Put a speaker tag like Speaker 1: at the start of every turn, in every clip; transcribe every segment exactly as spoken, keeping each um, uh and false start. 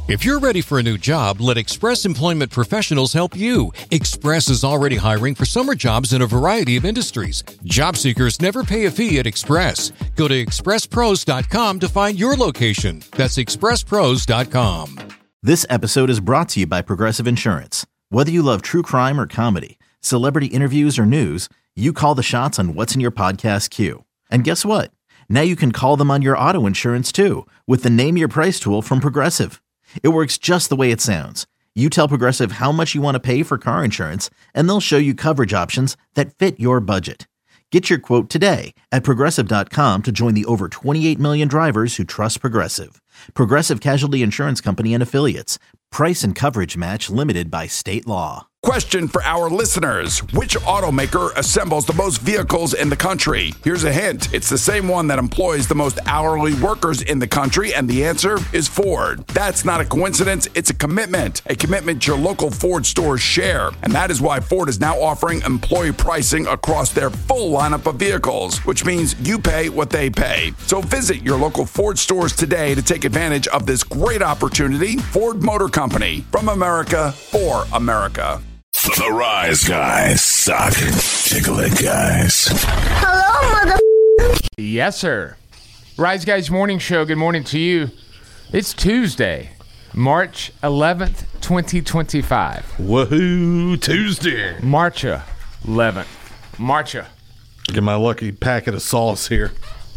Speaker 1: If you're ready for a new job, let Express Employment Professionals help you. Express is already hiring for summer jobs in a variety of industries. Job seekers never pay a fee at Express. Go to express pros dot com to find your location. That's express pros dot com.
Speaker 2: This episode is brought to you by Progressive Insurance. Whether you love true crime or comedy, celebrity interviews or news, you call the shots on what's in your podcast queue. And guess what? Now you can call them on your auto insurance too with the Name Your Price tool from Progressive. It works just the way it sounds. You tell Progressive how much you want to pay for car insurance, and they'll show you coverage options that fit your budget. Get your quote today at progressive dot com to join the over twenty-eight million drivers who trust Progressive. Progressive Casualty Insurance Company and Affiliates. Price and coverage match limited by state law.
Speaker 3: Question for our listeners. Which automaker assembles the most vehicles in the country? Here's a hint. It's the same one that employs the most hourly workers in the country, and the answer is Ford. That's not a coincidence. It's a commitment. A commitment your local Ford stores share. And that is why Ford is now offering employee pricing across their full lineup of vehicles, which means you pay what they pay. So visit your local Ford stores today to take advantage of this great opportunity. Ford Motor Company. From America, for America.
Speaker 4: The Rise Guys suck. Tickle it, guys.
Speaker 5: Hello, mother.
Speaker 6: Yes, sir. Rise Guys Morning Show. Good morning to you. It's Tuesday, March eleventh, twenty twenty-five.
Speaker 7: Woohoo, Tuesday.
Speaker 6: March eleventh. March.
Speaker 7: Get my lucky packet of sauce here.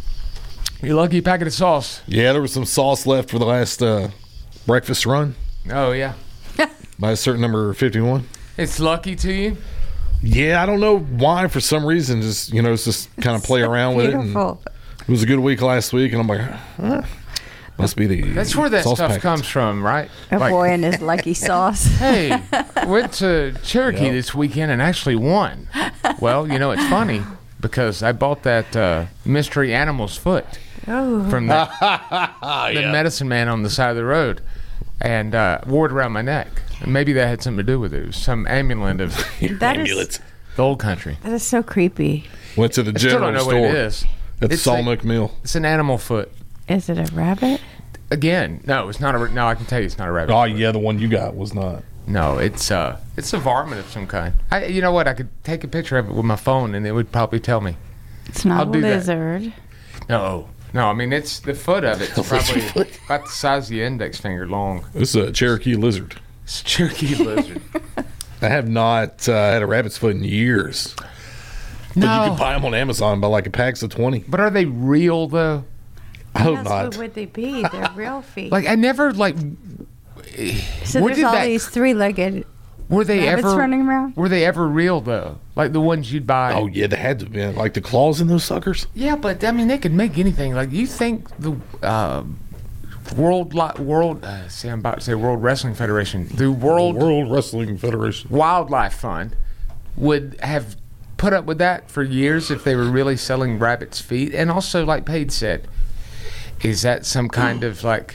Speaker 6: Your lucky packet of sauce.
Speaker 7: Yeah, there was some sauce left for the last uh, breakfast run.
Speaker 6: Oh, yeah.
Speaker 7: By a certain number fifty-one.
Speaker 6: It's lucky to you?
Speaker 7: Yeah, I don't know why. For some reason, just, you know, it's just kind of play
Speaker 8: so
Speaker 7: around
Speaker 8: beautiful.
Speaker 7: with it. And it was a good week last week, and I'm like, huh, must be the
Speaker 6: That's where that
Speaker 7: sauce
Speaker 6: stuff
Speaker 7: packet.
Speaker 6: comes from, right?
Speaker 8: A
Speaker 6: Like,
Speaker 8: boy and his lucky sauce.
Speaker 6: hey, went to Cherokee
Speaker 7: Yep.
Speaker 6: this weekend and actually won. Well, you know, it's funny because I bought that uh, mystery animal's foot
Speaker 8: Oh.
Speaker 6: from the, the medicine man on the side of the road and uh, wore it around my neck. And maybe that had something to do with it. It was some amulet of
Speaker 8: That
Speaker 7: Amulet.
Speaker 8: is,
Speaker 6: the old country.
Speaker 8: that is so creepy.
Speaker 7: Went to the
Speaker 6: I still don't
Speaker 7: general
Speaker 6: know
Speaker 7: store
Speaker 6: what it is.
Speaker 7: at the
Speaker 6: It's
Speaker 7: Sawnook
Speaker 6: like-
Speaker 7: Mill.
Speaker 6: It's an animal foot.
Speaker 8: Is it a rabbit?
Speaker 6: Again, no, it's not a. No, I can tell you, it's not a rabbit.
Speaker 7: Oh,
Speaker 6: foot.
Speaker 7: yeah, the one you got was not.
Speaker 6: No, it's uh, it's a varmint of some kind. I, you know what? I could take a picture of it with my phone, and it would probably tell me.
Speaker 8: It's not
Speaker 6: I'll
Speaker 8: a
Speaker 6: do that.
Speaker 8: lizard.
Speaker 6: No, no. I mean, it's the foot of it's probably about the size of the index finger long.
Speaker 7: This is a Cherokee lizard.
Speaker 6: It's a Cherokee lizard.
Speaker 7: I have not uh, had a rabbit's foot in years. But you
Speaker 6: No,
Speaker 7: can buy them on Amazon by like a packs of twenty.
Speaker 6: but are they real though?
Speaker 7: I hope
Speaker 8: That's
Speaker 7: not.
Speaker 8: what would they be? They're real feet.
Speaker 6: Like I never like.
Speaker 8: so
Speaker 6: where
Speaker 8: there's
Speaker 6: did
Speaker 8: all
Speaker 6: that-
Speaker 8: these three-legged
Speaker 6: Were they
Speaker 8: rabbits
Speaker 6: ever
Speaker 8: running around.
Speaker 6: Were they ever real though? Like the ones you'd buy?
Speaker 7: Oh, yeah, they had to have been. Like the claws in those suckers?
Speaker 6: Yeah, but I mean, they could make anything. Like you think the uh, world Li- world. Uh, see, I'm about to say World Wrestling Federation. The World
Speaker 7: World Wrestling Federation.
Speaker 6: Wildlife Fund would have put up with that for years if they were really selling rabbits' feet. And also, like Paige said, is that some kind of like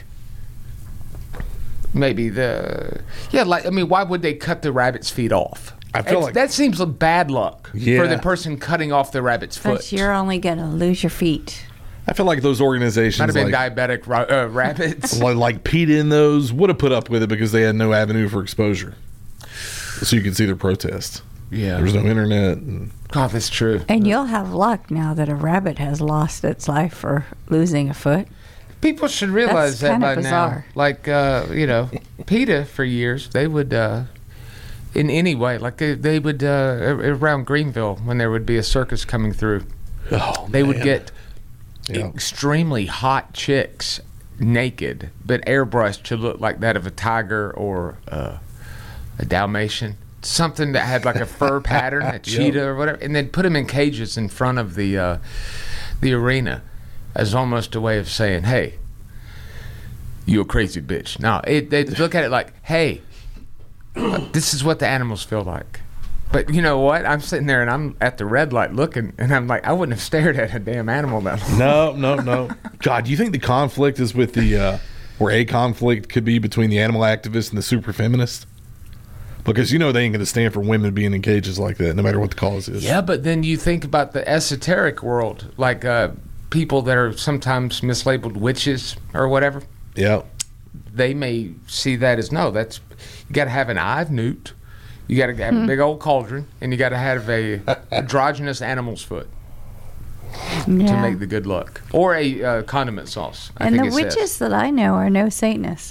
Speaker 6: maybe the yeah? Like I mean, why would they cut the rabbit's feet off?
Speaker 7: I feel
Speaker 6: It's-
Speaker 7: like
Speaker 6: that seems like bad luck
Speaker 7: Yeah.
Speaker 6: for the person cutting off the rabbit's foot.
Speaker 8: But you're only going to lose your feet.
Speaker 7: I feel like those organizations
Speaker 6: Might have been
Speaker 7: like,
Speaker 6: diabetic ra- uh, rabbits.
Speaker 7: like, like PETA in those would have put up with it because they had no avenue for exposure. So you could see their protest.
Speaker 6: Yeah.
Speaker 7: There's no internet. And
Speaker 6: God, that's true.
Speaker 8: And you'll have luck now that a rabbit has lost its life for losing a foot.
Speaker 6: People should realize
Speaker 8: That's
Speaker 6: that
Speaker 8: kinda
Speaker 6: by
Speaker 8: bizarre.
Speaker 6: now. Like, uh, you know, PETA for years, they would, uh, in any way, like they, they would, uh, a- around Greenville, when there would be a circus coming through,
Speaker 7: oh,
Speaker 6: they would
Speaker 7: man.
Speaker 6: get
Speaker 7: Yeah.
Speaker 6: extremely hot chicks naked, but airbrushed to look like that of a tiger or uh, a Dalmatian. Something that had like a fur pattern, a cheetah or whatever, and then put them in cages in front of the uh, the arena as almost a way of saying, "Hey, you a crazy bitch." No, it, they look at it like, "Hey, uh, this is what the animals feel like." But you know what? I'm sitting there and I'm at the red light looking, and I'm like, I wouldn't have stared at a damn animal that long.
Speaker 7: No, no, no. God, do you think the conflict is with the, uh, where a conflict could be between the animal activists and the super feminists? Because you know they ain't going to stand for women being in cages like that, no matter what the cause is.
Speaker 6: Yeah, but then you think about the esoteric world, like uh, people that are sometimes mislabeled witches or whatever.
Speaker 7: Yeah.
Speaker 6: they may see that as no. That's you got to have an eye of newt, you got to have mm-hmm. a big old cauldron, and you got to have a androgynous animal's foot yeah. to make the good luck, or a uh, condiment sauce. I
Speaker 8: and
Speaker 6: think
Speaker 8: the
Speaker 6: it
Speaker 8: witches
Speaker 6: says.
Speaker 8: that I know are no Satanists.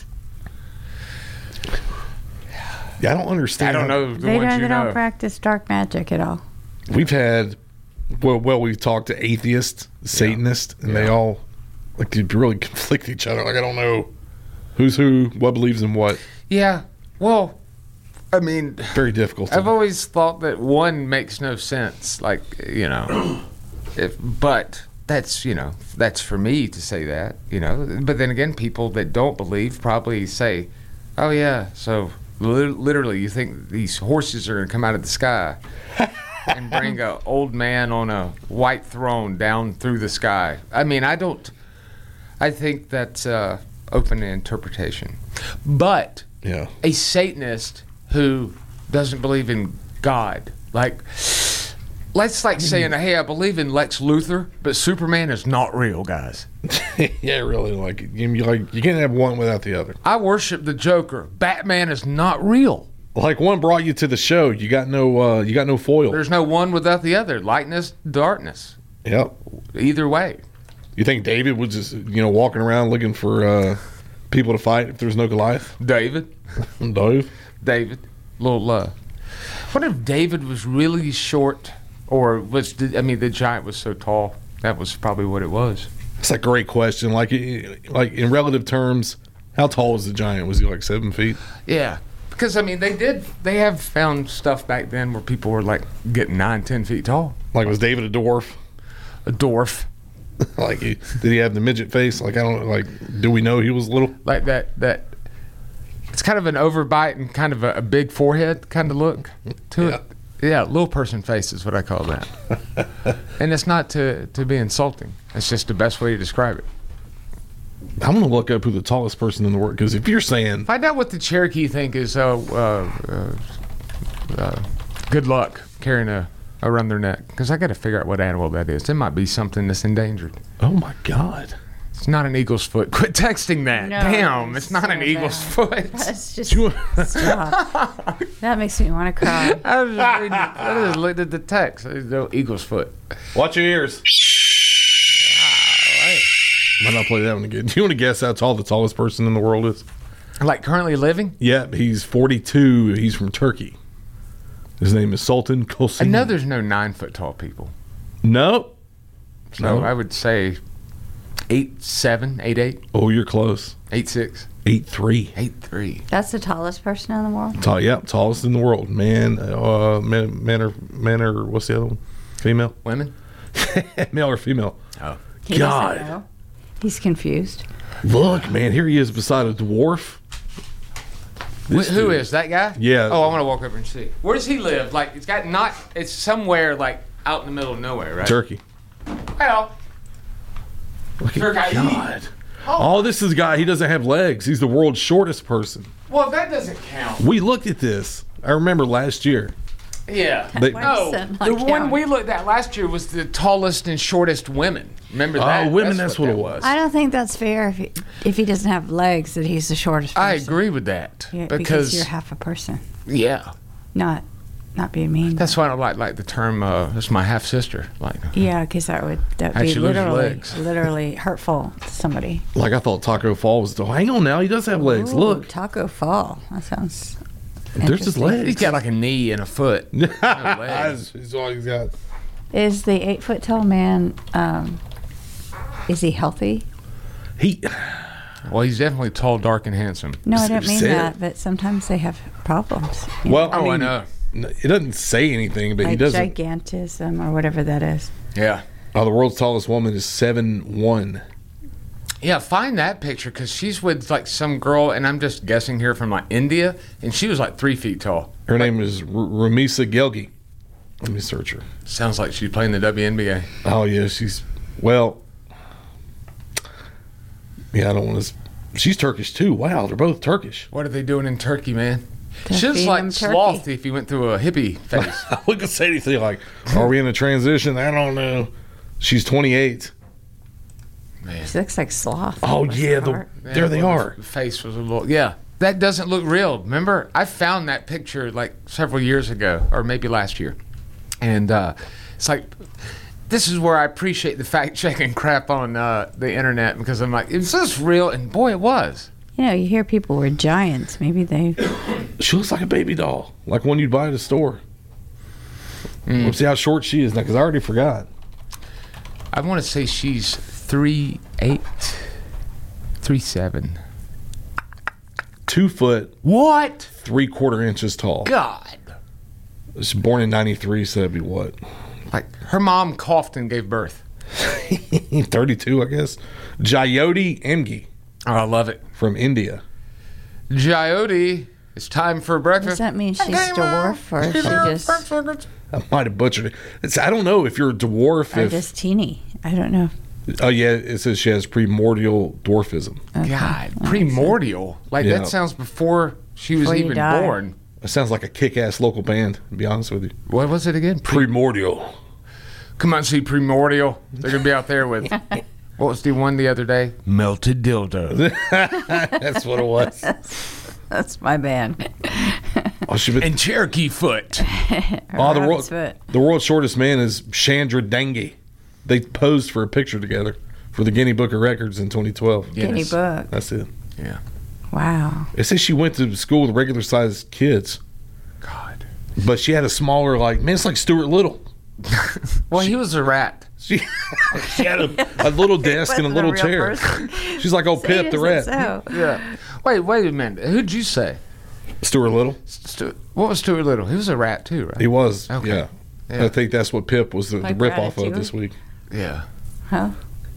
Speaker 7: Yeah, I don't understand.
Speaker 6: I don't know the
Speaker 8: they
Speaker 6: ones
Speaker 8: don't.
Speaker 6: you
Speaker 8: They
Speaker 6: know.
Speaker 8: don't practice dark magic at all.
Speaker 7: We've had, well, well we've talked to atheists, Satanists, yeah. and yeah. they all like they really conflict each other. Like I don't know who's who, what believes in what.
Speaker 6: Yeah. Well, I mean,
Speaker 7: very difficult.
Speaker 6: I've always thought that one makes no sense. Like you know, if but that's you know that's for me to say that you know. But then again, people that don't believe probably say, "Oh yeah, so." Literally, you think these horses are going to come out of the sky and bring an old man on a white throne down through the sky? I mean, I don't. I think that's uh, open to interpretation. But
Speaker 7: yeah.
Speaker 6: a Satanist who doesn't believe in God, like, let's like saying, hey, I believe in Lex Luthor, but Superman is not real, guys.
Speaker 7: Yeah, really. Like you, like you can't have one without the other.
Speaker 6: I worship the Joker. Batman is not real.
Speaker 7: Like one brought you to the show. You got no. Uh, you got no foil.
Speaker 6: There's no one without the other. Lightness, darkness.
Speaker 7: Yep.
Speaker 6: Either way.
Speaker 7: You think David was just you know walking around looking for uh, people to fight if there's no Goliath?
Speaker 6: David.
Speaker 7: Dave.
Speaker 6: David. Little. Uh, what if David was really short, or was I mean the giant was so tall? That was probably what it was.
Speaker 7: It's a great question. Like, like in relative terms, how tall was the giant? Was he like seven feet?
Speaker 6: Yeah, because I mean, they did. They have found stuff back then where people were like getting nine, ten feet tall.
Speaker 7: Like, was David a dwarf?
Speaker 6: A dwarf.
Speaker 7: Like, he, did he have the midget face? Like, I don't like. Do we know he was little?
Speaker 6: Like that. That. It's kind of an overbite and kind of a, a big forehead kind of look to
Speaker 7: yeah.
Speaker 6: it. Yeah, little person face is what I call that. And it's not to, to be insulting. It's just the best way to describe it.
Speaker 7: I'm going to look up who the tallest person in the world, because if you're saying...
Speaker 6: Find out what the Cherokee think is uh, uh, uh, uh, good luck carrying a around their neck. Because I got to figure out what animal that is. It might be something that's endangered.
Speaker 7: Oh, my God.
Speaker 6: It's not an eagle's foot. Quit texting that.
Speaker 8: No,
Speaker 6: Damn, it's not
Speaker 8: so
Speaker 6: an eagle's
Speaker 8: bad.
Speaker 6: foot.
Speaker 8: That's just stop. That makes me want to cry.
Speaker 6: I was just reading, I just looked at the text. There's no eagle's foot.
Speaker 7: Watch your ears. Might not play that one again. Do you want to guess how tall the tallest person in the world is?
Speaker 6: Like currently living?
Speaker 7: Yeah, he's forty-two. He's from Turkey. His name is Sultan Kosin.
Speaker 6: I know there's no nine foot tall people.
Speaker 7: No.
Speaker 6: So
Speaker 7: no.
Speaker 6: I would say eight seven, eight eight.
Speaker 7: Oh, you're close.
Speaker 6: Eight six.
Speaker 7: Eight three.
Speaker 6: Eight three.
Speaker 8: That's the tallest person in the world?
Speaker 7: Tall, yeah, tallest in the world. Man, uh, man, man, or, man or what's the other one? Female?
Speaker 6: Women?
Speaker 7: Male or female?
Speaker 6: Oh.
Speaker 8: He
Speaker 7: God.
Speaker 8: doesn't know. He's confused.
Speaker 7: Look, man, here he is beside a dwarf.
Speaker 6: Wh- who is that guy?
Speaker 7: Yeah.
Speaker 6: Oh, I want to walk over and see. Where does he live? Like, it's got not, it's somewhere like out in the middle of nowhere, right?
Speaker 7: Turkey.
Speaker 6: Well,
Speaker 7: Look at
Speaker 6: Turkey.
Speaker 7: God. Oh, this is a guy, he doesn't have legs. He's the world's shortest person.
Speaker 6: Well, that doesn't count.
Speaker 7: We looked at this. I remember last year.
Speaker 6: Yeah.
Speaker 7: They-
Speaker 8: Why
Speaker 6: No,
Speaker 8: does that
Speaker 6: the
Speaker 8: not
Speaker 6: one
Speaker 8: count?
Speaker 6: we looked at last year was the tallest and shortest women. Remember that?
Speaker 7: Oh, women, that's what
Speaker 6: that
Speaker 7: it was.
Speaker 8: I don't think that's fair if he, if he doesn't have legs that he's the shortest person.
Speaker 6: I agree with that.
Speaker 8: Yeah,
Speaker 6: because,
Speaker 8: because you're half a person.
Speaker 6: yeah.
Speaker 8: Not not being mean.
Speaker 6: That's why I don't like like the term. Uh, that's my half sister. Like,
Speaker 8: yeah, because that would that would
Speaker 6: How'd
Speaker 8: be
Speaker 6: she lose her
Speaker 8: literally
Speaker 6: legs?
Speaker 8: literally hurtful to somebody.
Speaker 7: Like, I thought Taco Fall was still. Hang on now, he does have legs.
Speaker 8: Ooh,
Speaker 7: Look.
Speaker 8: Taco Fall. That sounds.
Speaker 7: There's his
Speaker 8: interesting.
Speaker 7: legs.
Speaker 6: he's got like a knee and a foot. No legs.
Speaker 7: That's, that's all he's got.
Speaker 8: Is the eight foot tall man? Um, is he healthy?
Speaker 7: He.
Speaker 6: Well, he's definitely tall, dark, and handsome.
Speaker 8: No, I don't mean
Speaker 7: Said-
Speaker 8: that. But sometimes they have problems. you
Speaker 7: Well,
Speaker 6: Oh,
Speaker 7: I
Speaker 6: I
Speaker 7: mean,
Speaker 6: know.
Speaker 7: it doesn't say anything, but he
Speaker 8: like
Speaker 7: doesn't.
Speaker 8: gigantism or whatever that is.
Speaker 6: Yeah.
Speaker 7: Oh, the world's tallest woman is seven one.
Speaker 6: Yeah, find that picture because she's with like some girl, and I'm just guessing here from like India, and she was like three feet tall.
Speaker 7: Her name is R- Ramisa Gelgi. Let me search her.
Speaker 6: Sounds like she's playing the W N B A.
Speaker 7: Oh yeah, she's well. Yeah, I don't want to. She's Turkish too. Wow, they're both Turkish.
Speaker 6: What are they doing in Turkey, man?
Speaker 8: To
Speaker 6: She's
Speaker 8: feed
Speaker 6: like
Speaker 8: him turkey.
Speaker 6: Sloth if he went through a hippie phase.
Speaker 7: I wouldn't say anything like, "Are we in a transition?" I don't know. She's twenty-eight.
Speaker 6: Man.
Speaker 8: She looks like Sloth.
Speaker 7: Oh
Speaker 8: Bless
Speaker 7: yeah,
Speaker 8: her
Speaker 7: the,
Speaker 8: heart.
Speaker 6: Yeah,
Speaker 7: there they
Speaker 6: well,
Speaker 7: are.
Speaker 6: The face was a little. Yeah, that doesn't look real. Remember, I found that picture like several years ago, or maybe last year, and uh, it's like. This is where I appreciate the fact-checking crap on uh, the internet because I'm like, is this real? And boy, it was.
Speaker 8: You know, you hear people were giants. Maybe they.
Speaker 7: She looks like a baby doll, like one you'd buy at a store. Mm. Let's see how short she is now, because I already forgot.
Speaker 6: I want to say she's three eight, three seven.
Speaker 7: Two foot,
Speaker 6: What?
Speaker 7: three quarter inches tall.
Speaker 6: God.
Speaker 7: She's born in ninety-three, so that'd be what?
Speaker 6: Like her mom coughed and gave birth.
Speaker 7: thirty-two, I guess. Jyoti Amgi
Speaker 6: Oh, I love it.
Speaker 7: from India.
Speaker 6: Jyoti, it's time for
Speaker 8: Does
Speaker 6: breakfast.
Speaker 8: that mean she's dwarf or she just
Speaker 7: I might have butchered it. It's, I don't know if you're a dwarf.
Speaker 8: or
Speaker 7: If,
Speaker 8: just teeny? I don't know.
Speaker 7: oh, yeah, it says she has primordial dwarfism.
Speaker 8: Okay.
Speaker 6: God, primordial. Like
Speaker 7: Yeah.
Speaker 6: that sounds before she was
Speaker 8: Before you
Speaker 6: even
Speaker 8: die.
Speaker 6: born.
Speaker 7: It sounds like a kick-ass local band, to be honest with you.
Speaker 6: What was it again? Pre-
Speaker 7: Primordial.
Speaker 6: Come on, see Primordial. They're gonna be out there with what was the one the other day? Melted dildo.
Speaker 7: That's what it was.
Speaker 8: That's my band.
Speaker 7: Oh, she been,
Speaker 6: And Cherokee Foot.
Speaker 7: oh, the,
Speaker 8: Rabbit's
Speaker 7: world,
Speaker 8: foot.
Speaker 7: the world's shortest man is Chandra Dangi. They posed for a picture together for the Guinness Book of Records in twenty twelve.
Speaker 8: Guinea
Speaker 6: Yes.
Speaker 8: book.
Speaker 7: That's it.
Speaker 6: Yeah.
Speaker 8: Wow.
Speaker 7: It says she went to school with regular sized kids,
Speaker 6: God.
Speaker 7: but she had a smaller, like, man, it's like Stuart Little.
Speaker 6: Well, he was a rat.
Speaker 7: She, she had a, a little desk and a
Speaker 8: Wasn't a
Speaker 7: little
Speaker 8: real
Speaker 7: chair.
Speaker 8: person.
Speaker 7: She's like old
Speaker 8: Say
Speaker 7: Pip
Speaker 8: it
Speaker 7: the
Speaker 8: isn't
Speaker 7: rat.
Speaker 8: so.
Speaker 6: Yeah. Wait, wait a minute. Who'd you say?
Speaker 7: Stuart Little.
Speaker 6: Stu- what was Stuart Little? He was a rat too, right?
Speaker 7: He was.
Speaker 6: Okay.
Speaker 7: Yeah.
Speaker 6: Yeah.
Speaker 7: I think that's what Pip was the,
Speaker 8: Like
Speaker 7: the rip off of
Speaker 8: Ratatouille?
Speaker 7: this week.
Speaker 6: Yeah.
Speaker 8: Huh?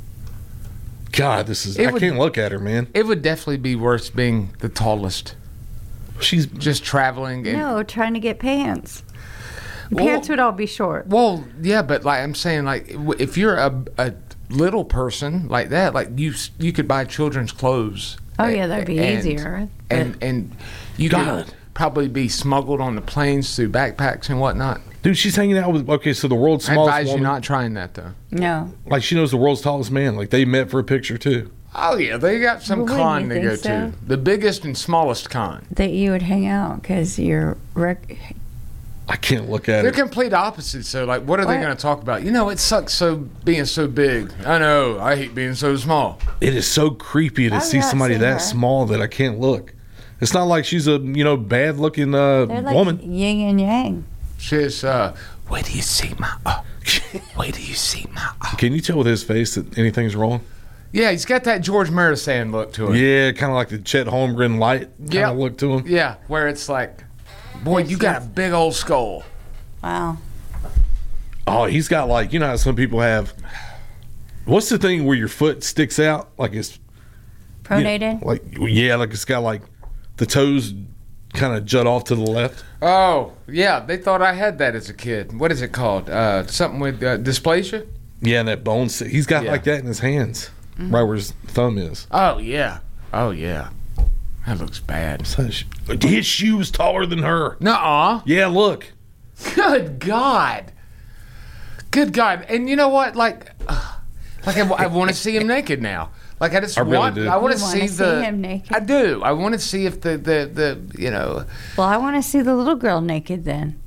Speaker 7: God, this is.
Speaker 6: It
Speaker 7: I
Speaker 6: would-
Speaker 7: can't look at her, man.
Speaker 6: It would definitely be worse being the tallest.
Speaker 7: She's.
Speaker 6: Just traveling. And,
Speaker 8: No, trying to get pants.
Speaker 6: Well-
Speaker 8: Pants would all be short.
Speaker 6: Well, yeah, but like I'm saying, like w- if you're a, a little person like that, like you s- you could buy children's clothes.
Speaker 8: Oh, yeah, that'd be
Speaker 6: and-
Speaker 8: easier,
Speaker 6: And and you
Speaker 7: God.
Speaker 6: could probably be smuggled on the planes through backpacks and whatnot.
Speaker 7: Dude, she's hanging out with. Okay, so the world's
Speaker 6: I
Speaker 7: smallest
Speaker 6: advise you
Speaker 7: woman.
Speaker 6: not trying that though.
Speaker 8: No.
Speaker 7: Like she knows the world's tallest man. Like they met for a picture too.
Speaker 6: Oh yeah, they got some
Speaker 8: Well, wouldn't
Speaker 6: con
Speaker 8: you
Speaker 6: to
Speaker 8: think
Speaker 6: go
Speaker 8: so?
Speaker 6: to. The biggest and smallest con.
Speaker 8: That you would hang out because you're. Rec-
Speaker 7: I can't look at
Speaker 6: They're
Speaker 7: it.
Speaker 6: complete opposites. So like, what are they
Speaker 8: What?
Speaker 6: going to talk about? You know, it sucks so being so big. I know. I hate being so small.
Speaker 7: It is so creepy to
Speaker 8: I've
Speaker 7: see
Speaker 8: not
Speaker 7: somebody
Speaker 8: seen
Speaker 7: that
Speaker 8: her.
Speaker 7: small that I can't look. It's not like she's a you know bad looking uh,
Speaker 8: They're like
Speaker 7: woman.
Speaker 8: yin and yang.
Speaker 6: She's uh, where do you see my? Uh, where do you see my? Uh.
Speaker 7: Can you tell with his face that anything's wrong?
Speaker 6: Yeah, he's got that George Marisan look to him.
Speaker 7: Yeah, kind of like the Chet Holmgren light kind
Speaker 6: Yep.
Speaker 7: of look to him.
Speaker 6: Yeah, where it's like, boy, you got a big old skull.
Speaker 8: Wow.
Speaker 7: Oh, he's got like, you know how some people have. What's the thing where your foot sticks out? Like it's.
Speaker 8: Pronated?
Speaker 7: Like, yeah, like it's got like the toes kind of jut off to the left.
Speaker 6: Oh, yeah, they thought I had that as a kid. What is it called? Uh, something with uh, dysplasia?
Speaker 7: Yeah, and that bone. st- He's got
Speaker 6: Yeah.
Speaker 7: like that in his hands, right where his thumb is.
Speaker 6: Oh, yeah. Oh, yeah. That looks bad.
Speaker 7: So she- his shoe's taller than her.
Speaker 6: Nuh-uh.
Speaker 7: Yeah, look.
Speaker 6: Good God. Good God. And you know what? Like, uh, like I, want to see him naked now. Like I just
Speaker 7: I really
Speaker 6: want.
Speaker 7: do.
Speaker 6: I want to
Speaker 8: You
Speaker 6: see
Speaker 8: wanna see
Speaker 6: the.
Speaker 8: him naked?
Speaker 6: I do. I want to see if the the the you know
Speaker 8: Well, I want to see the little girl naked then.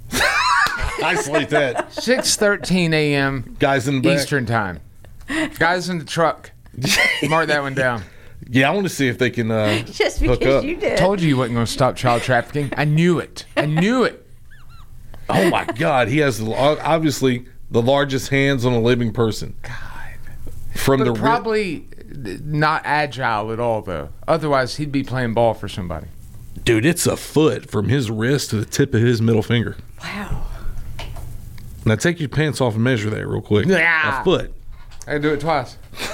Speaker 7: Isolate that.
Speaker 6: six thirteen a.m.
Speaker 7: Guys in the back.
Speaker 6: Eastern time. Guys in the truck. Mark that one down.
Speaker 7: Yeah, I want to see if they can uh,
Speaker 8: Just
Speaker 7: hook
Speaker 8: because
Speaker 7: up.
Speaker 8: you did.
Speaker 6: Told you you wasn't going to stop child trafficking. I knew it. I knew it.
Speaker 7: Oh my God, he has the- obviously the largest hands on a living person.
Speaker 6: God.
Speaker 7: From
Speaker 6: But
Speaker 7: the ri-
Speaker 6: probably not agile at all, though. Otherwise, he'd be playing ball for somebody.
Speaker 7: dude, it's a foot from his wrist to the tip of his middle finger.
Speaker 8: Wow.
Speaker 7: Now take your pants off and measure that real quick.
Speaker 6: Yeah.
Speaker 7: A foot.
Speaker 6: I do it twice.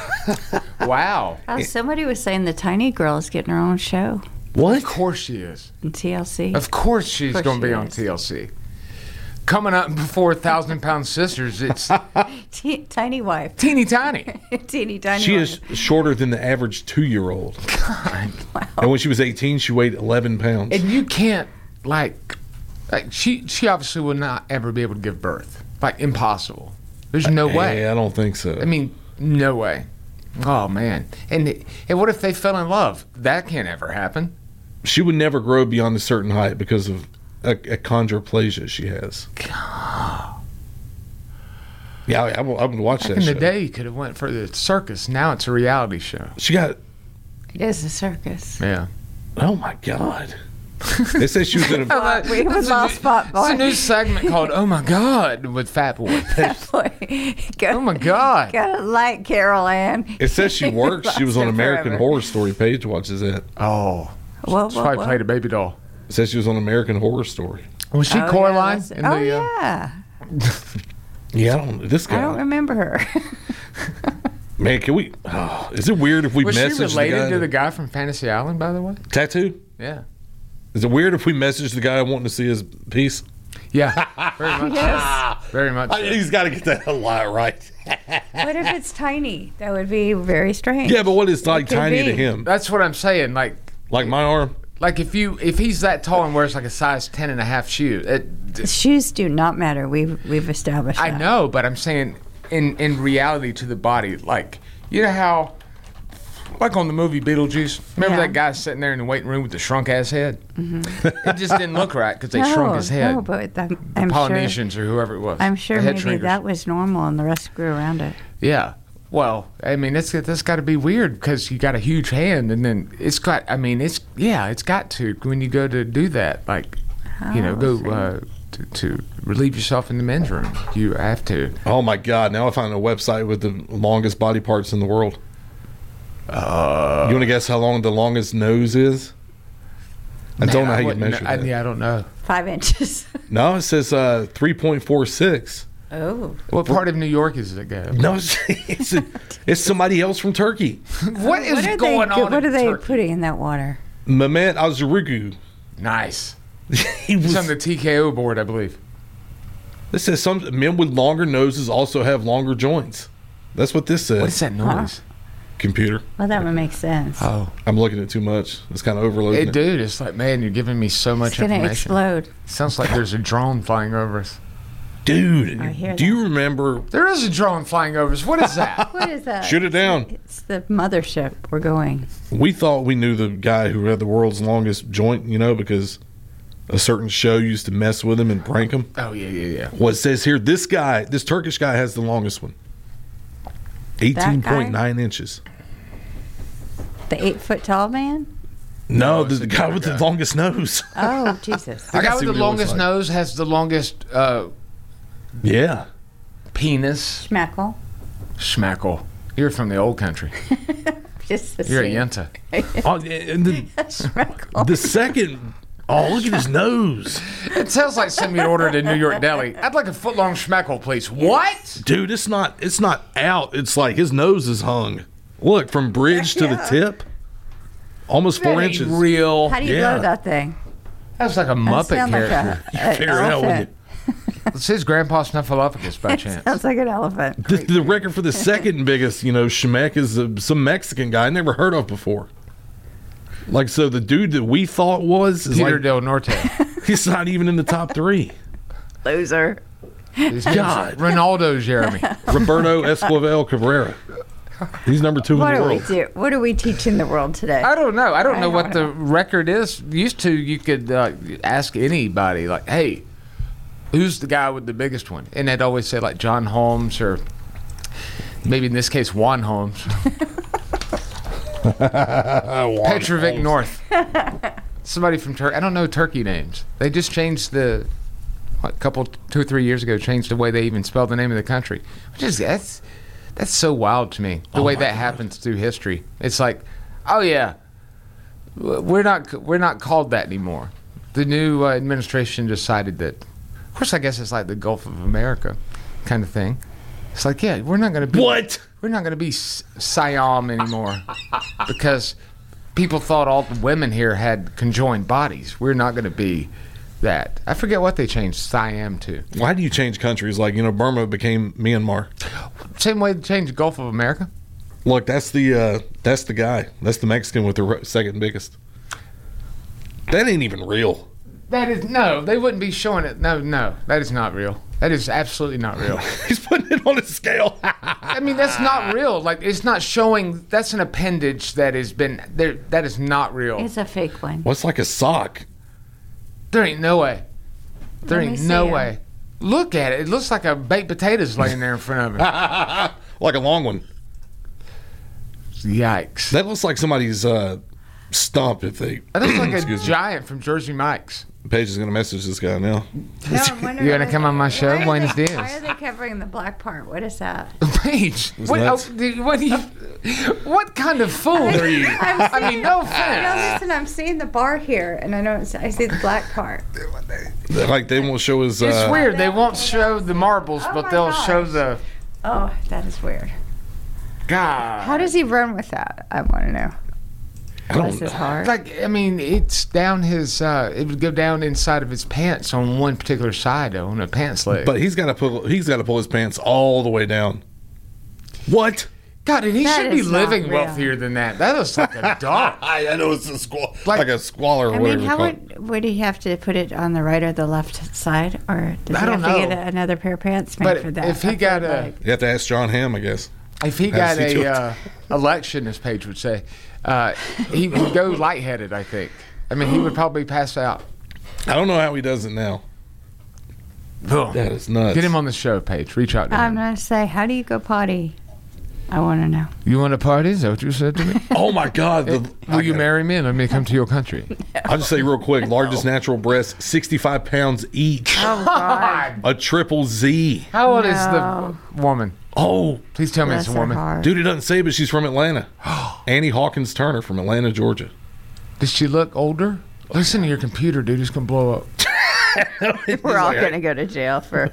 Speaker 6: Wow.
Speaker 8: Oh, somebody was saying the tiny girl is getting her own show
Speaker 7: What?
Speaker 6: Of course she is.
Speaker 8: in T L C.
Speaker 6: Of course she's
Speaker 8: Of course
Speaker 6: going to be
Speaker 8: she
Speaker 6: on
Speaker 8: is.
Speaker 6: T L C. Coming up before Thousand Pound Sisters, it's
Speaker 8: T- tiny wife.
Speaker 6: teeny tiny.
Speaker 8: Teeny tiny
Speaker 7: She
Speaker 8: wife.
Speaker 7: is shorter than the average two-year-old. And when she was eighteen, she weighed eleven pounds.
Speaker 6: And you can't, like, like she, she obviously will not ever be able to give birth. Like, impossible. There's no way.
Speaker 7: Yeah, I don't think so.
Speaker 6: I mean, no way. Oh man, and and what if they fell in love? That can't ever happen.
Speaker 7: She would never grow beyond a certain height because of a, a chondroplasia she has. Yeah, I, I, would- I would watch
Speaker 6: Back
Speaker 7: that
Speaker 6: in
Speaker 7: show.
Speaker 6: the day, you could have went for the circus. Now it's a reality show.
Speaker 7: She got,
Speaker 8: It is a circus.
Speaker 6: Yeah.
Speaker 7: oh my God. They said she was in a.
Speaker 8: Well, we
Speaker 6: That's
Speaker 8: was
Speaker 6: a
Speaker 8: all
Speaker 6: new-
Speaker 8: spot
Speaker 6: It's a
Speaker 8: boy.
Speaker 6: new segment called "Oh My God" with Fat Boy.
Speaker 8: Boy, go,
Speaker 6: Oh my God.
Speaker 8: Gotta like Carol Ann.
Speaker 7: It says she works. She was on
Speaker 8: Lost it
Speaker 7: American
Speaker 8: forever.
Speaker 7: Horror Story. Paige watches it.
Speaker 6: Oh,
Speaker 8: Whoa,
Speaker 6: she
Speaker 8: whoa,
Speaker 6: probably
Speaker 8: whoa.
Speaker 6: played a baby doll.
Speaker 7: It says she was on American Horror Story.
Speaker 6: Was she
Speaker 8: Oh,
Speaker 6: Coraline?
Speaker 8: yeah, that's-
Speaker 6: in
Speaker 8: oh,
Speaker 6: the, uh,
Speaker 8: yeah.
Speaker 7: Yeah, I don't. This
Speaker 8: I don't
Speaker 7: guy,
Speaker 8: remember her.
Speaker 7: man, can we? Oh, is it weird if we
Speaker 6: Was she
Speaker 7: message the
Speaker 6: related
Speaker 7: guy?
Speaker 6: to the guy from Fantasy Island, by the way?
Speaker 7: tattoo?
Speaker 6: Yeah.
Speaker 7: Is it weird if we message the guy wanting to see his piece?
Speaker 6: Yeah. Very much.
Speaker 8: Yes.
Speaker 6: So. Very much. So.
Speaker 7: He's got to get that a lot right.
Speaker 8: What if it's tiny? That would be very strange.
Speaker 7: Yeah, but what is like
Speaker 8: could
Speaker 7: tiny
Speaker 8: be.
Speaker 7: to him?
Speaker 6: That's what I'm saying. Like,
Speaker 7: Like my arm?
Speaker 6: like if you if he's that tall and wears like a size ten and a half shoe, it,
Speaker 8: Shoes do not matter. We've we've established
Speaker 6: I
Speaker 8: that.
Speaker 6: know, but I'm saying in in reality to the body, like you know how, like on the movie Beetlejuice, remember
Speaker 8: Yeah.
Speaker 6: that guy sitting there in the waiting room with the shrunk ass head? Mm-hmm. It just didn't look right because they
Speaker 8: no,
Speaker 6: shrunk his head.
Speaker 8: No, but I'm, I'm sure.
Speaker 6: Polynesians or whoever it was.
Speaker 8: I'm sure
Speaker 6: the head
Speaker 8: maybe
Speaker 6: shrinkers.
Speaker 8: that was normal, and the rest grew around it.
Speaker 6: Yeah. Well, I mean, it's that's got to be weird because you got a huge hand, and then it's got. I mean, it's yeah, it's got to when you go to do that, like you know,
Speaker 8: Oh,
Speaker 6: go
Speaker 8: see.
Speaker 6: uh, to, to relieve yourself in the men's room. You have to.
Speaker 7: Oh my God! Now I found a website with the longest body parts in the world. Uh, you want to guess how long the longest nose is? I don't
Speaker 6: Man,
Speaker 7: know how you
Speaker 6: wouldn't
Speaker 7: measure
Speaker 6: know- I,
Speaker 7: that.
Speaker 6: yeah, I don't know.
Speaker 8: Five inches.
Speaker 7: No, it says uh, three point four six.
Speaker 8: Oh.
Speaker 6: What part of New York is it, go?
Speaker 7: No, it's it's, a, it's somebody else from Turkey.
Speaker 6: What is
Speaker 8: What are
Speaker 6: going
Speaker 8: they,
Speaker 6: on?
Speaker 8: What
Speaker 6: in
Speaker 8: are they
Speaker 6: Turkey?
Speaker 8: putting in that water?
Speaker 7: Mehmet Azarıgü.
Speaker 6: Nice.
Speaker 7: He was.
Speaker 6: He's on the T K O board, I believe.
Speaker 7: This says some men with longer noses also have longer joints. That's what this says.
Speaker 6: What is that noise?
Speaker 7: Computer.
Speaker 8: Well, that would make sense.
Speaker 6: Oh,
Speaker 7: I'm looking at too much. It's kind of overloading.
Speaker 6: hey,
Speaker 7: it.
Speaker 6: dude, it's like, man, you're giving me so much
Speaker 8: It's gonna
Speaker 6: information.
Speaker 8: explode.
Speaker 6: Sounds like there's a drone flying over us.
Speaker 7: Dude,
Speaker 8: I hear
Speaker 7: do you remember?
Speaker 6: There is a drone flying over us. What is that?
Speaker 8: What is that?
Speaker 7: Shoot it down.
Speaker 8: It's the mothership. We're going.
Speaker 7: We thought we knew the guy who had the world's longest joint, you know, because a certain show used to mess with him and prank him.
Speaker 6: Oh yeah, yeah, yeah.
Speaker 7: Well, it says here, this guy, this Turkish guy has the longest one. eighteen point nine inches.
Speaker 8: The eight foot tall man?
Speaker 7: No,
Speaker 6: No,
Speaker 7: the,
Speaker 6: it's
Speaker 7: the
Speaker 6: a
Speaker 7: guy
Speaker 6: different
Speaker 7: with the
Speaker 6: guy.
Speaker 7: longest nose.
Speaker 8: Oh, Jesus.
Speaker 6: The
Speaker 7: I
Speaker 6: guy
Speaker 7: gotta
Speaker 6: with
Speaker 7: see
Speaker 6: the
Speaker 7: what he looks
Speaker 6: longest
Speaker 7: like.
Speaker 6: nose has the longest uh,
Speaker 7: Yeah.
Speaker 6: penis.
Speaker 8: Schmackle.
Speaker 6: Schmackle. You're from the old country.
Speaker 8: Just the
Speaker 6: You're a
Speaker 8: same.
Speaker 6: Yenta.
Speaker 7: Oh, and the,
Speaker 8: Schmackle.
Speaker 7: the second, oh, look at his nose.
Speaker 6: It sounds like something you'd ordered in New York Deli. I'd like a foot long schmackle, please. What?
Speaker 7: Dude, it's not, it's not out. It's like his nose is hung. Look, from bridge to the tip, almost four
Speaker 6: That ain't
Speaker 7: inches.
Speaker 6: real.
Speaker 8: How do you
Speaker 7: Yeah.
Speaker 8: blow that thing?
Speaker 6: That's like a
Speaker 8: That
Speaker 6: Muppet
Speaker 8: sound like
Speaker 6: character.
Speaker 8: a, a
Speaker 7: Figure it out, wouldn't
Speaker 8: elephant.
Speaker 6: It's his grandpa Snuffleupagus by chance.
Speaker 8: Sounds like an elephant.
Speaker 7: The, the record for the second biggest, you know, Shemek is uh, some Mexican guy I never heard of before. Like, so the dude that we thought was is
Speaker 6: Peter
Speaker 7: like,
Speaker 6: Del Norte.
Speaker 7: he's not even in the top three.
Speaker 8: Loser.
Speaker 6: His name's
Speaker 7: God.
Speaker 6: Ronaldo Jeremy.
Speaker 7: Roberto Esquivel Cabrera. He's number two
Speaker 8: What
Speaker 7: in the
Speaker 8: are we
Speaker 7: world.
Speaker 8: do? What are we teaching the world today?
Speaker 6: I don't know. I don't
Speaker 8: I
Speaker 6: know what
Speaker 8: don't
Speaker 6: the
Speaker 8: know.
Speaker 6: record is. Used to, you could uh, ask anybody, like, hey, who's the guy with the biggest one? And they'd always say, like, John Holmes or maybe in this case, Juan Holmes. Petrovic North. Somebody from Turkey. I don't know Turkey names. They just changed the, what, couple, two or three years ago, changed the way they even spell the name of the country. Which is, that's, that's so wild to me, the
Speaker 7: Oh
Speaker 6: way
Speaker 7: my
Speaker 6: that
Speaker 7: God.
Speaker 6: happens through history. It's like, oh, yeah, we're not, we're not called that anymore. The new uh, administration decided that, of course, I guess it's like the Gulf of America kind of thing. It's like, yeah, we're not going to be
Speaker 7: What?
Speaker 6: We're not going to be S- Siam anymore because people thought all the women here had conjoined bodies. We're not going to be that. I forget what they changed Siam to.
Speaker 7: Why do you change countries? Like, you know, Burma became Myanmar.
Speaker 6: Same way they changed Gulf of America.
Speaker 7: Look, that's the uh, that's the guy. That's the Mexican with the ro- second biggest. That ain't even real.
Speaker 6: That is no. They wouldn't be showing it. No, no, that is not real. That is absolutely not real.
Speaker 7: He's putting it on a scale.
Speaker 6: I mean, that's not real. Like, it's not showing. That's an appendage that has been there. That is not real.
Speaker 8: It's a fake one.
Speaker 7: What's like a sock?
Speaker 6: There ain't no way. There
Speaker 8: Let me
Speaker 6: ain't
Speaker 8: see
Speaker 6: no
Speaker 8: him.
Speaker 6: way. Look at it. It looks like a baked potatoes laying there in front of him.
Speaker 7: Like a long one.
Speaker 6: Yikes.
Speaker 7: That looks like somebody's uh, stump. If they,
Speaker 6: That looks like a
Speaker 7: Excuse me.
Speaker 6: giant from Jersey Mike's.
Speaker 7: Paige is going to message this guy now.
Speaker 8: No, I'm wondering
Speaker 6: You gonna
Speaker 8: why-
Speaker 6: come on my show?
Speaker 8: why are
Speaker 6: Buenos
Speaker 8: they-
Speaker 6: dias.
Speaker 8: Why are they covering the black part? What is that?
Speaker 6: Paige, what,
Speaker 7: that-
Speaker 6: oh, do- what, do you, what kind of fool are you?
Speaker 8: I'm
Speaker 6: I mean,
Speaker 8: seeing-
Speaker 6: no
Speaker 8: No,
Speaker 6: offense.
Speaker 8: listen, I'm seeing the bar here, and I know it's, I see the black part.
Speaker 7: Like they won't show his.
Speaker 6: It's
Speaker 7: Uh,
Speaker 6: weird. They won't show the marbles,
Speaker 8: Oh
Speaker 6: but
Speaker 8: my
Speaker 6: they'll show
Speaker 8: gosh.
Speaker 6: the.
Speaker 8: Oh, that is weird.
Speaker 6: God.
Speaker 8: How does he run with that? I want to know.
Speaker 7: I don't
Speaker 8: Bless his heart.
Speaker 6: Like, I mean, it's down his. Uh, it would go down inside of his pants on one particular side, though, on a pants leg.
Speaker 7: But he's got to pull. He's got to pull his pants all the way down. What?
Speaker 6: God, and he
Speaker 8: That
Speaker 6: should be
Speaker 8: is not
Speaker 6: living
Speaker 8: real.
Speaker 6: wealthier than that. That looks like a dog.
Speaker 7: I, I know it's a squall,
Speaker 6: Like-
Speaker 7: like, a squalor or
Speaker 8: I
Speaker 7: whatever.
Speaker 8: mean,
Speaker 7: you
Speaker 8: how
Speaker 7: call it.
Speaker 8: would would he have to put it on the right or the left side, or does
Speaker 6: I
Speaker 8: he
Speaker 6: don't
Speaker 8: have to
Speaker 6: know.
Speaker 8: get another pair of pants made
Speaker 6: But
Speaker 8: for that?
Speaker 6: if he
Speaker 8: A
Speaker 6: got
Speaker 8: third
Speaker 6: a-
Speaker 8: leg?
Speaker 7: You have to ask John Hamm, I guess.
Speaker 6: If he
Speaker 7: How
Speaker 6: got
Speaker 7: does he do
Speaker 6: a
Speaker 7: it?
Speaker 6: uh, election, as Paige would say, uh, he would go lightheaded, I think. I mean, he would probably pass out.
Speaker 7: I don't know how he does it now. That is nuts.
Speaker 6: Get him on the show, Paige. Reach out to
Speaker 8: I'm
Speaker 6: him.
Speaker 8: gonna say, how do you go potty? I want to know.
Speaker 6: You want a party? Is that what you said to me?
Speaker 7: Oh my God! The,
Speaker 6: Will you
Speaker 7: I-
Speaker 6: marry me and let me come to your country?
Speaker 7: I'll just say real quick: largest natural breasts, sixty-five pounds each.
Speaker 8: Oh God!
Speaker 7: A triple Z.
Speaker 6: How old is
Speaker 8: No.
Speaker 6: the woman?
Speaker 7: Oh,
Speaker 6: Please tell me
Speaker 8: Bless
Speaker 6: it's a
Speaker 8: her
Speaker 6: woman.
Speaker 8: heart.
Speaker 7: dude, it doesn't say, but she's from Atlanta. Annie Hawkins Turner from Atlanta, Georgia.
Speaker 6: Does she look older? Listen to your computer, dude. It's going to blow up.
Speaker 8: We're all gonna go to jail for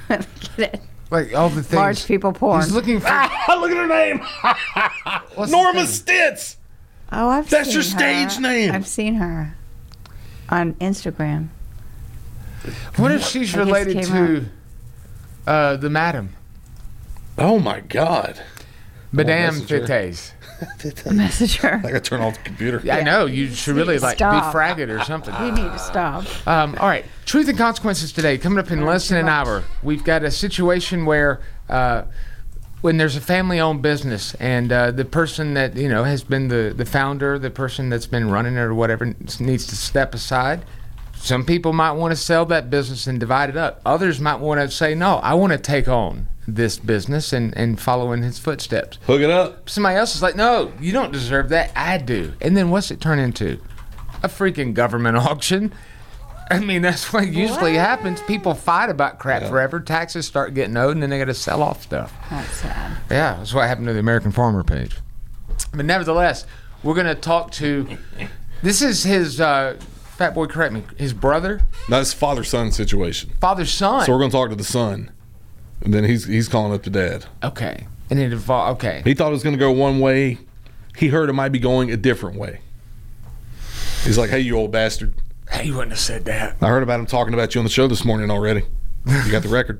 Speaker 6: Like all the things.
Speaker 8: large people porn.
Speaker 6: He's looking for.
Speaker 7: Look at her name,
Speaker 6: What's the
Speaker 7: Norma
Speaker 6: thing?
Speaker 7: Stitz.
Speaker 8: Oh, I've
Speaker 7: That's
Speaker 8: seen
Speaker 7: your
Speaker 8: her.
Speaker 7: stage name.
Speaker 8: I've seen her on Instagram.
Speaker 6: What if she's
Speaker 8: I just
Speaker 6: related
Speaker 8: came
Speaker 6: to uh, the madam?
Speaker 7: Oh my God!
Speaker 6: Madame
Speaker 7: message her.
Speaker 6: Fittes.
Speaker 8: Messenger.
Speaker 7: I gotta turn off the computer.
Speaker 6: Yeah, I know. You should really like
Speaker 8: Stop.
Speaker 6: defrag it or something.
Speaker 8: We need to stop.
Speaker 6: Um, all right. Truth and Consequences today. Coming up in less than an hour. We've got a situation where uh, when there's a family-owned business and uh, the person that, you know, has been the, the founder, the person that's been running it or whatever needs to step aside. Some people might want to sell that business and divide it up. Others might want to say, no, I want to take on this business and, and follow in his footsteps.
Speaker 7: Hook it up.
Speaker 6: Somebody else is like, no, you don't deserve that. I do. And then what's it turn into? A freaking government auction. I mean, that's what usually happens. People fight about crap forever. Taxes start getting owed, and then they got to sell off stuff.
Speaker 8: That's sad.
Speaker 6: Yeah, that's what happened to the American Farmer page. But nevertheless, we're going to talk to. This is his, uh, Fat Boy, correct me, his brother,
Speaker 7: That's father-son situation.
Speaker 6: father's son.
Speaker 7: So we're gonna talk to the son, and then he's he's calling up the dad.
Speaker 6: Okay. And it evolved. Okay.
Speaker 7: He thought it was gonna go one way. He heard it might be going a different way. He's like, "Hey, you old bastard!
Speaker 6: Hey, you wouldn't have said that.
Speaker 7: I heard about him talking about you on the show this morning already. You got the record."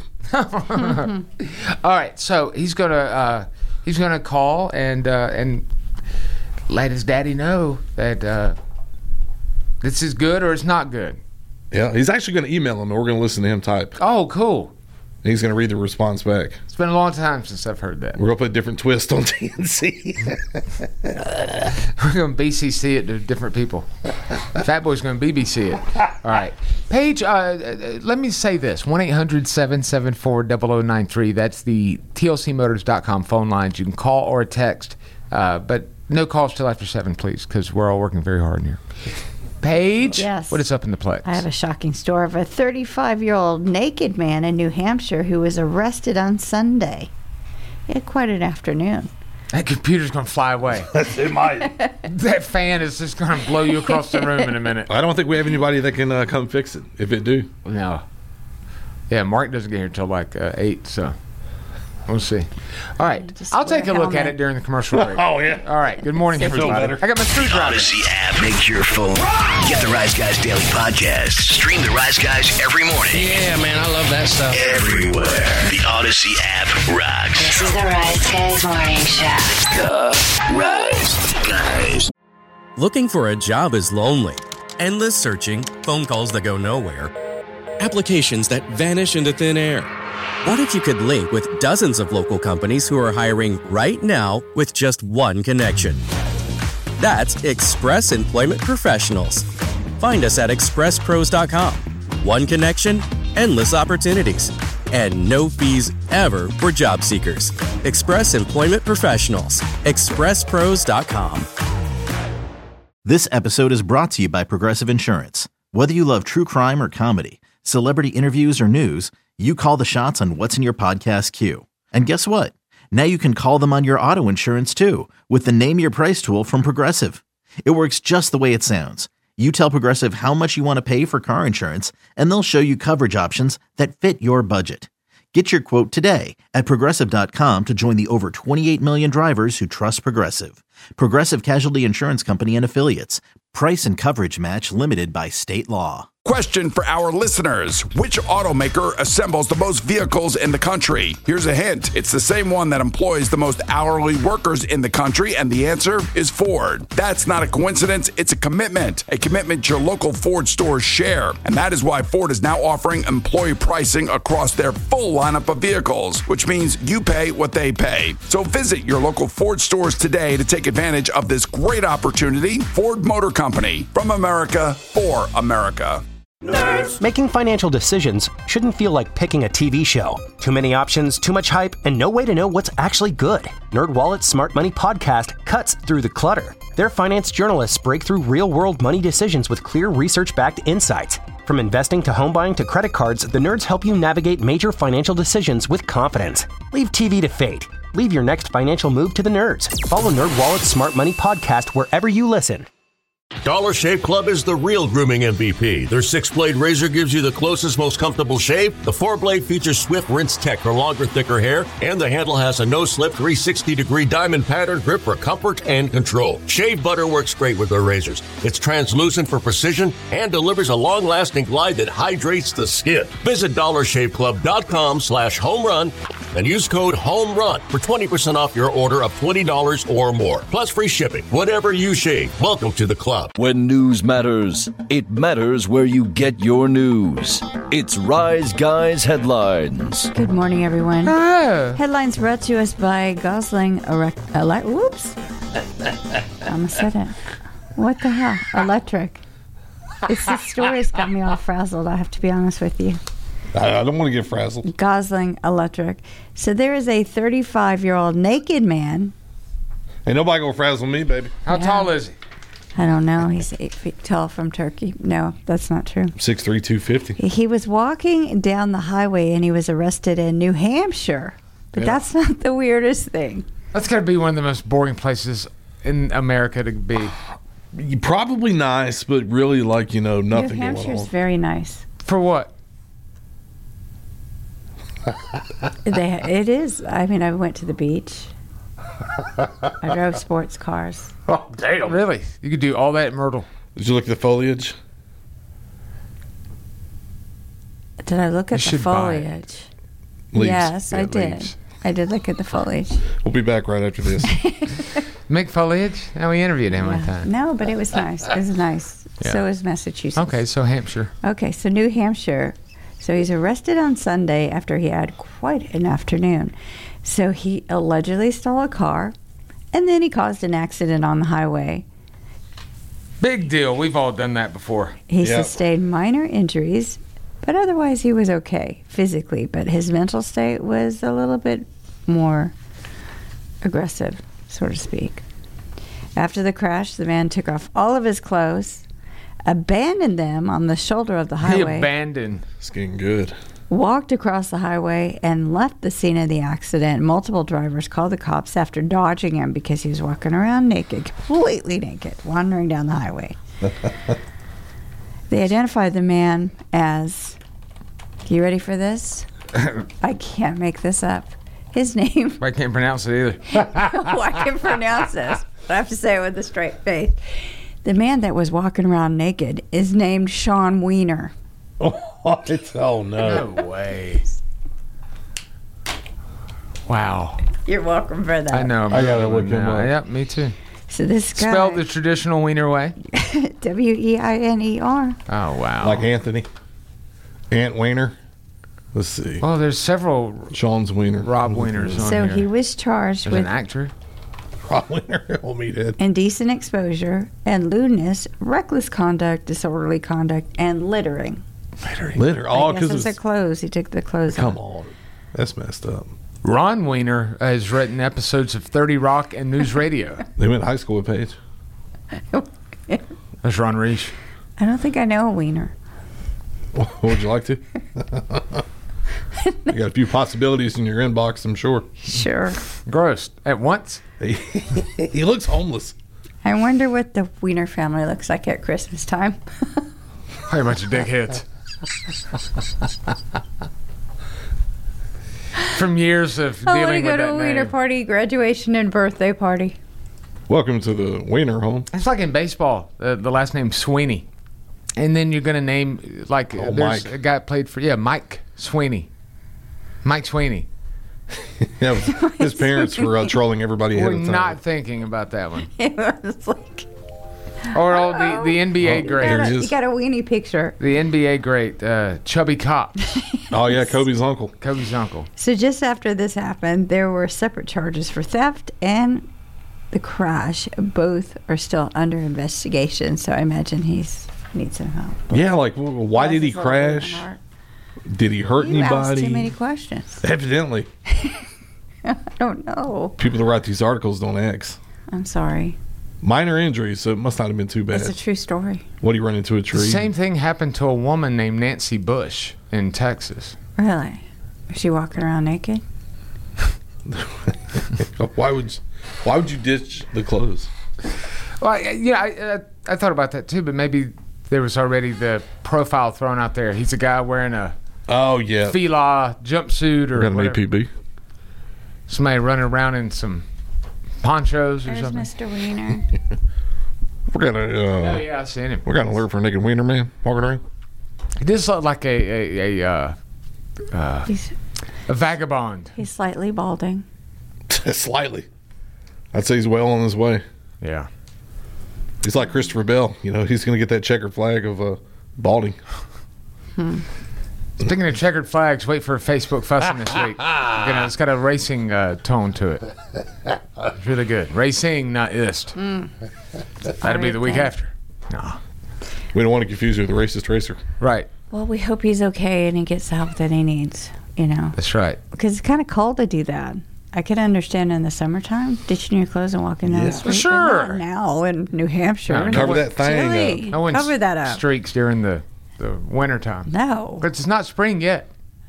Speaker 6: All right, so he's gonna uh, he's gonna call and uh, and let his daddy know that uh, this is good or it's not good.
Speaker 7: Yeah, he's actually gonna email him, and we're gonna listen to him type.
Speaker 6: Oh, cool.
Speaker 7: And he's gonna read the response back.
Speaker 6: It's been a long time since I've heard that.
Speaker 7: We're gonna put a different twist on T N C.
Speaker 6: We're gonna B C C it to different people. Fat Boy's gonna B B C it. All right, Paige. Uh, uh, let me say this: one eight hundred seven seven four zero zero nine three. That's the T L C Motors dot com phone lines. You can call or text, uh, but no calls till after seven, please, because we're all working very hard in here. Paige,
Speaker 8: Yes.
Speaker 6: what is up in the Plex?
Speaker 8: I have a shocking story of a thirty-five-year-old naked man in New Hampshire who was arrested on Sunday. He had quite an afternoon.
Speaker 6: That computer's gonna fly away.
Speaker 7: It might.
Speaker 6: That fan is just gonna blow you across the room in a minute.
Speaker 7: I don't think we have anybody that can uh, come fix it. If it do,
Speaker 6: No. Yeah, Mark doesn't get here till like uh, eight, so we'll see. All right,
Speaker 8: Just
Speaker 6: I'll take a
Speaker 8: wear a
Speaker 6: look at
Speaker 8: helmet.
Speaker 6: it during the commercial break.
Speaker 7: oh yeah.
Speaker 6: All right, good morning, everybody.
Speaker 7: better.
Speaker 6: I got my screwdriver.
Speaker 4: Odyssey app. Make your phone. Get the Rise Guys Daily Podcast. Stream the Rise Guys every morning.
Speaker 1: Yeah, man, I love that stuff.
Speaker 4: Everywhere. The Odyssey app rocks.
Speaker 9: This is the Rise Guys Morning Show.
Speaker 4: The Rise Guys.
Speaker 10: Looking for a job is lonely. Endless searching, phone calls that go nowhere, applications that vanish into thin air. What if you could link with dozens of local companies who are hiring right now with just one connection? That's Express Employment Professionals. Find us at express pros dot com. One connection, endless opportunities, and no fees ever for job seekers. Express Employment Professionals. express pros dot com.
Speaker 2: This episode is brought to you by Progressive Insurance. Whether you love true crime or comedy, celebrity interviews or news, you call the shots on what's in your podcast queue. And guess what? Now you can call them on your auto insurance too with the Name Your Price tool from Progressive. It works just the way it sounds. You tell Progressive how much you want to pay for car insurance, and they'll show you coverage options that fit your budget. Get your quote today at progressive dot com to join the over twenty-eight million drivers who trust Progressive. Progressive Casualty Insurance Company and Affiliates. Price and coverage match limited by state law.
Speaker 3: Question for our listeners. Which automaker assembles the most vehicles in the country? Here's a hint. It's the same one that employs the most hourly workers in the country, and the answer is Ford. That's not a coincidence. It's a commitment. A commitment your local Ford stores share. And that is why Ford is now offering employee pricing across their full lineup of vehicles, which means you pay what they pay. So visit your local Ford stores today to take advantage of this great opportunity. Ford Motor Company. From America, for America.
Speaker 11: Nerds. Making financial decisions shouldn't feel like picking a T V show. Too many options, too much hype, and no way to know what's actually good. NerdWallet's Smart Money Podcast cuts through the clutter. Their finance journalists break through real-world money decisions with clear research-backed insights. From investing to home buying to credit cards, the nerds help you navigate major financial decisions with confidence. Leave T V to fate. Leave your next financial move to the nerds. Follow NerdWallet's Smart Money Podcast wherever you listen.
Speaker 12: Dollar Shave Club is the real grooming M V P. Their six-blade razor gives you the closest, most comfortable shave. The four-blade features swift rinse tech for longer, thicker hair. And the handle has a no-slip three hundred sixty degree diamond pattern grip for comfort and control. Shave butter works great with their razors. It's translucent for precision and delivers a long-lasting glide that hydrates the skin. Visit dollar shave club dot com slash home run and use code HOMERUN for twenty percent off your order of twenty dollars or more. Plus free shipping. Whatever you shave, welcome to the club.
Speaker 13: When news matters, it matters where you get your news. It's Rise Guys Headlines.
Speaker 8: Good morning, everyone.
Speaker 6: Oh.
Speaker 8: Headlines brought to us by Gosling Erect. Ele- whoops. I almost said it. What the hell? Electric. It's the story's got me all frazzled, I have to be honest with you.
Speaker 7: I, I don't want to get frazzled.
Speaker 8: Gosling Electric. So there is a thirty-five-year-old naked man.
Speaker 7: Ain't nobody gonna frazzle me, baby.
Speaker 6: How
Speaker 8: Yeah.
Speaker 6: tall is he?
Speaker 8: I don't know. He's eight feet tall from Turkey. No, that's not true.
Speaker 7: six three, two fifty.
Speaker 8: He was walking down the highway and he was arrested in New Hampshire. But
Speaker 7: Yeah.
Speaker 8: that's not the weirdest thing.
Speaker 6: That's got to be one of the most boring places in America to be.
Speaker 7: Probably nice, but really like, you know, nothing
Speaker 8: New Hampshire's
Speaker 7: going on.
Speaker 8: very nice.
Speaker 6: For what?
Speaker 8: They, it is. I mean, I went to the beach. I drove sports cars.
Speaker 6: Oh, damn. Really? You could do all that in Myrtle.
Speaker 7: Did you look at the foliage?
Speaker 8: Did I look at
Speaker 6: You
Speaker 8: the
Speaker 6: should buy it.
Speaker 8: foliage?
Speaker 7: Leaves.
Speaker 8: Yes,
Speaker 6: Yeah,
Speaker 8: I did.
Speaker 6: leaves.
Speaker 8: I did look at the foliage.
Speaker 7: We'll be back right after this.
Speaker 6: Mick Foliage? Now we interviewed him one
Speaker 8: Yeah.
Speaker 6: time.
Speaker 8: No, but it was nice. It was nice.
Speaker 6: Yeah.
Speaker 8: So is Massachusetts.
Speaker 6: Okay, so Hampshire.
Speaker 8: Okay, so New Hampshire. So he's arrested on Sunday after he had quite an afternoon. So he allegedly stole a car, and then he caused an accident on the highway.
Speaker 6: Big deal. We've all done that before.
Speaker 8: He
Speaker 7: Yep.
Speaker 8: sustained minor injuries, but otherwise he was okay physically. But his mental state was a little bit more aggressive, so to speak. After the crash, the man took off all of his clothes, abandoned them on the shoulder of the
Speaker 6: He
Speaker 8: highway,
Speaker 6: abandoned.
Speaker 7: It's getting good.
Speaker 8: walked across the highway, and left the scene of the accident. Multiple drivers called the cops after dodging him because he was walking around naked, completely naked, wandering down the highway. They identified the man as, you ready for this? I can't make this up. His name,
Speaker 6: I can't pronounce it either.
Speaker 8: oh, I can pronounce this, but I have to say it with a straight face. The man that was walking around naked is named Sean Wiener.
Speaker 7: Oh, it's, oh no.
Speaker 6: No way. Wow.
Speaker 8: You're welcome for that.
Speaker 6: I know.
Speaker 7: I gotta look him
Speaker 6: now.
Speaker 7: up.
Speaker 6: Yep, me too.
Speaker 8: So this guy
Speaker 6: Spelled the traditional Wiener way?
Speaker 8: W E I N E R.
Speaker 6: Oh, wow.
Speaker 7: Like Anthony. Ant Wiener. Let's see.
Speaker 6: Well, there's several
Speaker 7: Sean's Wiener.
Speaker 6: Rob Wieners on
Speaker 8: So
Speaker 6: here.
Speaker 8: he was charged
Speaker 6: There's
Speaker 8: with
Speaker 6: an actor.
Speaker 7: Rob Wiener. Old meathead.
Speaker 8: indecent exposure and lewdness, reckless conduct, disorderly conduct, and littering.
Speaker 7: Littering. Litter. Oh,
Speaker 8: I guess
Speaker 7: because
Speaker 8: it's the
Speaker 7: it's.
Speaker 8: clothes. He took the clothes
Speaker 7: Come
Speaker 8: off.
Speaker 7: on. That's messed up.
Speaker 6: Ron Wiener has written episodes of thirty Rock and News Radio.
Speaker 7: They went to high school with Paige.
Speaker 6: That's Ron Reich.
Speaker 8: I don't think I know a wiener.
Speaker 7: Would you like to? You got a few possibilities in your inbox, I'm sure.
Speaker 8: Sure.
Speaker 6: Gross. At once?
Speaker 7: He, he looks homeless.
Speaker 8: I wonder what the Wiener family looks like at Christmas time.
Speaker 6: Hey, a bunch of dickheads. From years of
Speaker 8: I want to
Speaker 6: dealing
Speaker 8: go
Speaker 6: with
Speaker 8: to
Speaker 6: that
Speaker 8: a Wiener
Speaker 6: name.
Speaker 8: party, graduation, and birthday party.
Speaker 7: Welcome to the Wiener home.
Speaker 6: It's like in baseball, uh, the last name Sweeney. And then you're going to name, like,
Speaker 7: Oh,
Speaker 6: there's
Speaker 7: Mike.
Speaker 6: a guy played for, yeah, Mike Sweeney. Mike Sweeney.
Speaker 7: Yeah, his parents were uh, trolling everybody ahead
Speaker 6: We're
Speaker 7: of time.
Speaker 6: not thinking about that one.
Speaker 8: It was like,
Speaker 6: Or oh, the, the N B A
Speaker 7: Oh,
Speaker 6: great.
Speaker 7: here
Speaker 8: you
Speaker 7: he
Speaker 8: got, a,
Speaker 7: is.
Speaker 8: you got a weenie picture.
Speaker 6: The N B A great, uh, Chubby Cop,
Speaker 7: Oh, yeah, Kobe's uncle.
Speaker 6: Kobe's uncle.
Speaker 8: So just after this happened, there were separate charges for theft and the crash. Both are still under investigation. So I imagine he's needs some help.
Speaker 7: Yeah, like, w- why did he
Speaker 8: Bless his little
Speaker 7: crash?
Speaker 8: heart.
Speaker 7: Did he hurt
Speaker 8: You asked
Speaker 7: anybody?
Speaker 8: too many questions.
Speaker 7: Evidently.
Speaker 8: I don't know.
Speaker 7: People that write these articles don't ask.
Speaker 8: I'm sorry.
Speaker 7: Minor injuries, so it must not have been too bad.
Speaker 8: It's a true story.
Speaker 7: What, he run into a
Speaker 6: The
Speaker 7: tree?
Speaker 6: same thing happened to a woman named Nancy Bush in Texas.
Speaker 8: Really? Was she walking around naked?
Speaker 7: why would you, why would you ditch the clothes?
Speaker 6: Well, I- yeah, I, uh, I thought about that too, but maybe there was already the profile thrown out there. He's a guy wearing a
Speaker 7: Oh, yeah.
Speaker 6: Fila jumpsuit or
Speaker 7: Got an A
Speaker 6: whatever.
Speaker 7: P B.
Speaker 6: Somebody running around in some ponchos or
Speaker 8: There's
Speaker 6: something.
Speaker 8: Mister Wiener.
Speaker 7: We're gonna. Uh,
Speaker 6: Oh yeah, I seen him.
Speaker 7: We're gonna alert for a naked wiener man walking around.
Speaker 6: He just looked like a a, a, uh, uh,
Speaker 8: He's
Speaker 6: a vagabond.
Speaker 8: he's slightly balding.
Speaker 7: Slightly. I'd say he's well on his way.
Speaker 6: Yeah.
Speaker 7: He's like Christopher Bell. You know, he's gonna get that checker flag of uh, balding.
Speaker 8: Hmm.
Speaker 6: Speaking of checkered flags, wait for Facebook fussing this week. You know, it's got a racing uh, tone to it. It's really good. Racing, not ist.
Speaker 8: Mm.
Speaker 6: That'll be the week after. No.
Speaker 7: We don't want to confuse you with a racist racer.
Speaker 6: Right.
Speaker 8: Well, we hope he's okay and he gets the help that he needs, you know.
Speaker 6: That's right.
Speaker 8: Because it's kind of cold to do that. I could understand in the summertime, ditching your clothes and walking down
Speaker 7: Yeah.
Speaker 8: the street.
Speaker 6: Sure.
Speaker 8: But not now in New Hampshire.
Speaker 6: No,
Speaker 8: and
Speaker 7: Cover
Speaker 8: it's
Speaker 7: that thing
Speaker 8: chilly.
Speaker 6: No one
Speaker 8: Cover that up.
Speaker 6: streaks during the, the wintertime.
Speaker 8: No.
Speaker 6: But it's not spring yet.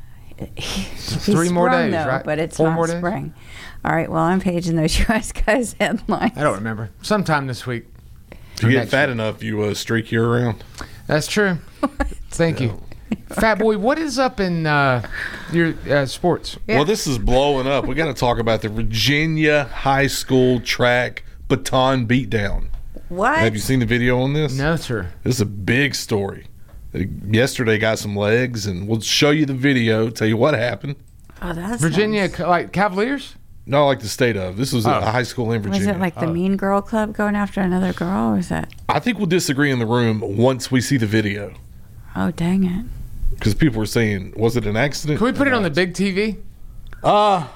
Speaker 8: He's
Speaker 6: Three more
Speaker 8: sprung,
Speaker 6: days,
Speaker 8: though,
Speaker 6: right?
Speaker 8: But it's
Speaker 6: Four
Speaker 8: not
Speaker 6: more days?
Speaker 8: spring. All right, well, I'm paging those U S guys headlines.
Speaker 6: I don't remember. Sometime this week.
Speaker 7: If you
Speaker 6: Or
Speaker 7: get
Speaker 6: next
Speaker 7: fat
Speaker 6: week.
Speaker 7: enough, you uh, streak you around.
Speaker 6: That's true. Thank you. Fat boy, what is up in uh, your uh, sports?
Speaker 8: Yeah.
Speaker 7: Well, this is blowing up. We got to talk about the Virginia high school track baton beatdown.
Speaker 8: What?
Speaker 7: Have you seen the video on this?
Speaker 6: No, sir.
Speaker 7: This is a big story. Uh, Yesterday got some legs, and we'll show you the video, tell you what happened.
Speaker 8: Oh, that's
Speaker 6: Virginia,
Speaker 8: nice.
Speaker 6: ca- like Cavaliers?
Speaker 7: No, like the state of. This was
Speaker 6: Oh.
Speaker 7: a high school in
Speaker 8: Was
Speaker 7: Virginia.
Speaker 8: it like the Mean Girl Club going after another girl, or is that?
Speaker 7: I think we'll disagree in the room once we see the video.
Speaker 8: Oh, dang it.
Speaker 7: Because people were saying, was it an accident?
Speaker 6: Can we put it on the big T V?
Speaker 7: Uh,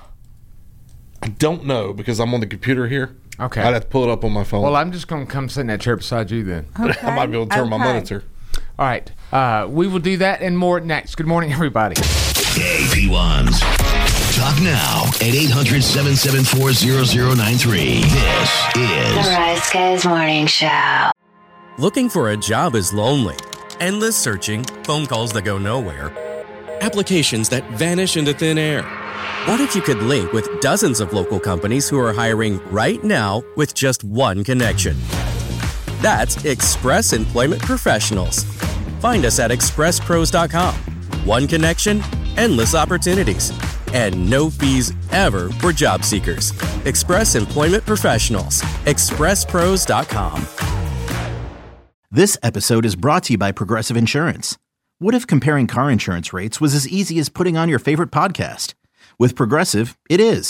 Speaker 7: I don't know because I'm on the computer here.
Speaker 6: Okay.
Speaker 7: I'd have to pull it up on my phone.
Speaker 6: Well, I'm just going to come sit in that chair beside you then.
Speaker 8: Okay.
Speaker 7: I might be able to turn my
Speaker 8: okay.
Speaker 7: monitor.
Speaker 6: All right. Uh, we will do that and more next. Good morning, everybody.
Speaker 4: Hey, P ones. Talk now at eight hundred, seven seven four, zero zero nine three. This
Speaker 9: The
Speaker 4: is
Speaker 9: Rise Guys Morning Show.
Speaker 10: Looking for a job is lonely. Endless searching, phone calls that go nowhere, applications that vanish into thin air. What if you could link with dozens of local companies who are hiring right now with just one connection? That's Express Employment Professionals. Find us at express pros dot com. One connection, endless opportunities, and no fees ever for job seekers. Express Employment Professionals. express pros dot com.
Speaker 2: This episode is brought to you by Progressive Insurance. What if comparing car insurance rates was as easy as putting on your favorite podcast? With Progressive, it is.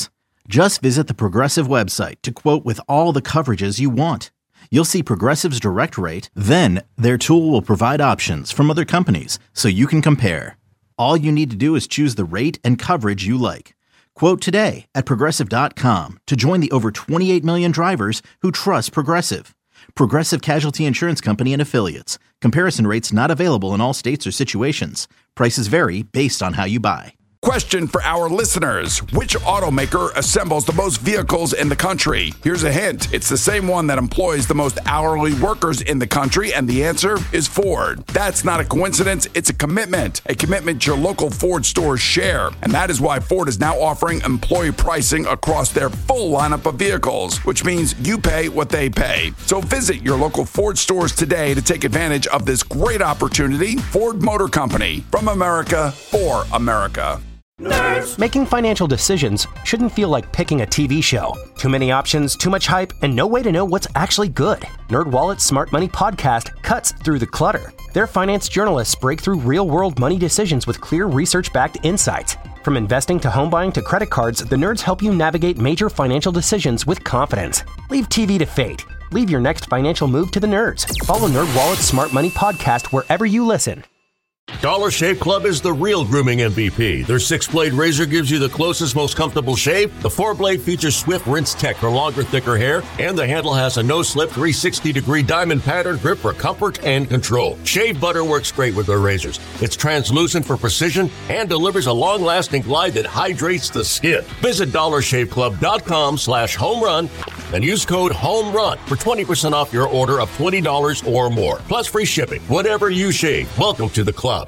Speaker 2: Just visit the Progressive website to quote with all the coverages you want. You'll see Progressive's direct rate, then their tool will provide options from other companies so you can compare. All you need to do is choose the rate and coverage you like. Quote today at Progressive dot com to join the over twenty-eight million drivers who trust Progressive. Progressive Casualty Insurance Company and Affiliates. Comparison rates not available in all states or situations. Prices vary based on how you buy.
Speaker 3: Question for our listeners. Which automaker assembles the most vehicles in the country? Here's a hint. It's the same one that employs the most hourly workers in the country, and the answer is Ford. That's not a coincidence. It's a commitment. A commitment your local Ford stores share. And that is why Ford is now offering employee pricing across their full lineup of vehicles, which means you pay what they pay. So visit your local Ford stores today to take advantage of this great opportunity. Ford Motor Company. From America, for America.
Speaker 11: Nerds. Making financial decisions shouldn't feel like picking a T V show. Too many options, too much hype, and no way to know what's actually good. NerdWallet's Smart Money Podcast cuts through the clutter. Their finance journalists break through real-world money decisions with clear research-backed insights. From investing to home buying to credit cards, the nerds help you navigate major financial decisions with confidence. Leave T V to fate. Leave your next financial move to the nerds. Follow NerdWallet's Smart Money Podcast wherever you listen.
Speaker 12: Dollar Shave Club is the real grooming M V P. Their six-blade razor gives you the closest, most comfortable shave. The four-blade features Swift Rinse Tech for longer, thicker hair. And the handle has a no-slip three hundred sixty degree diamond pattern grip for comfort and control. Shave butter works great with their razors. It's translucent for precision and delivers a long-lasting glide that hydrates the skin. Visit dollar shave club dot com slash home run and use code HOMERUN for twenty percent off your order of twenty dollars or more. Plus free shipping. Whatever you shave, welcome to the club.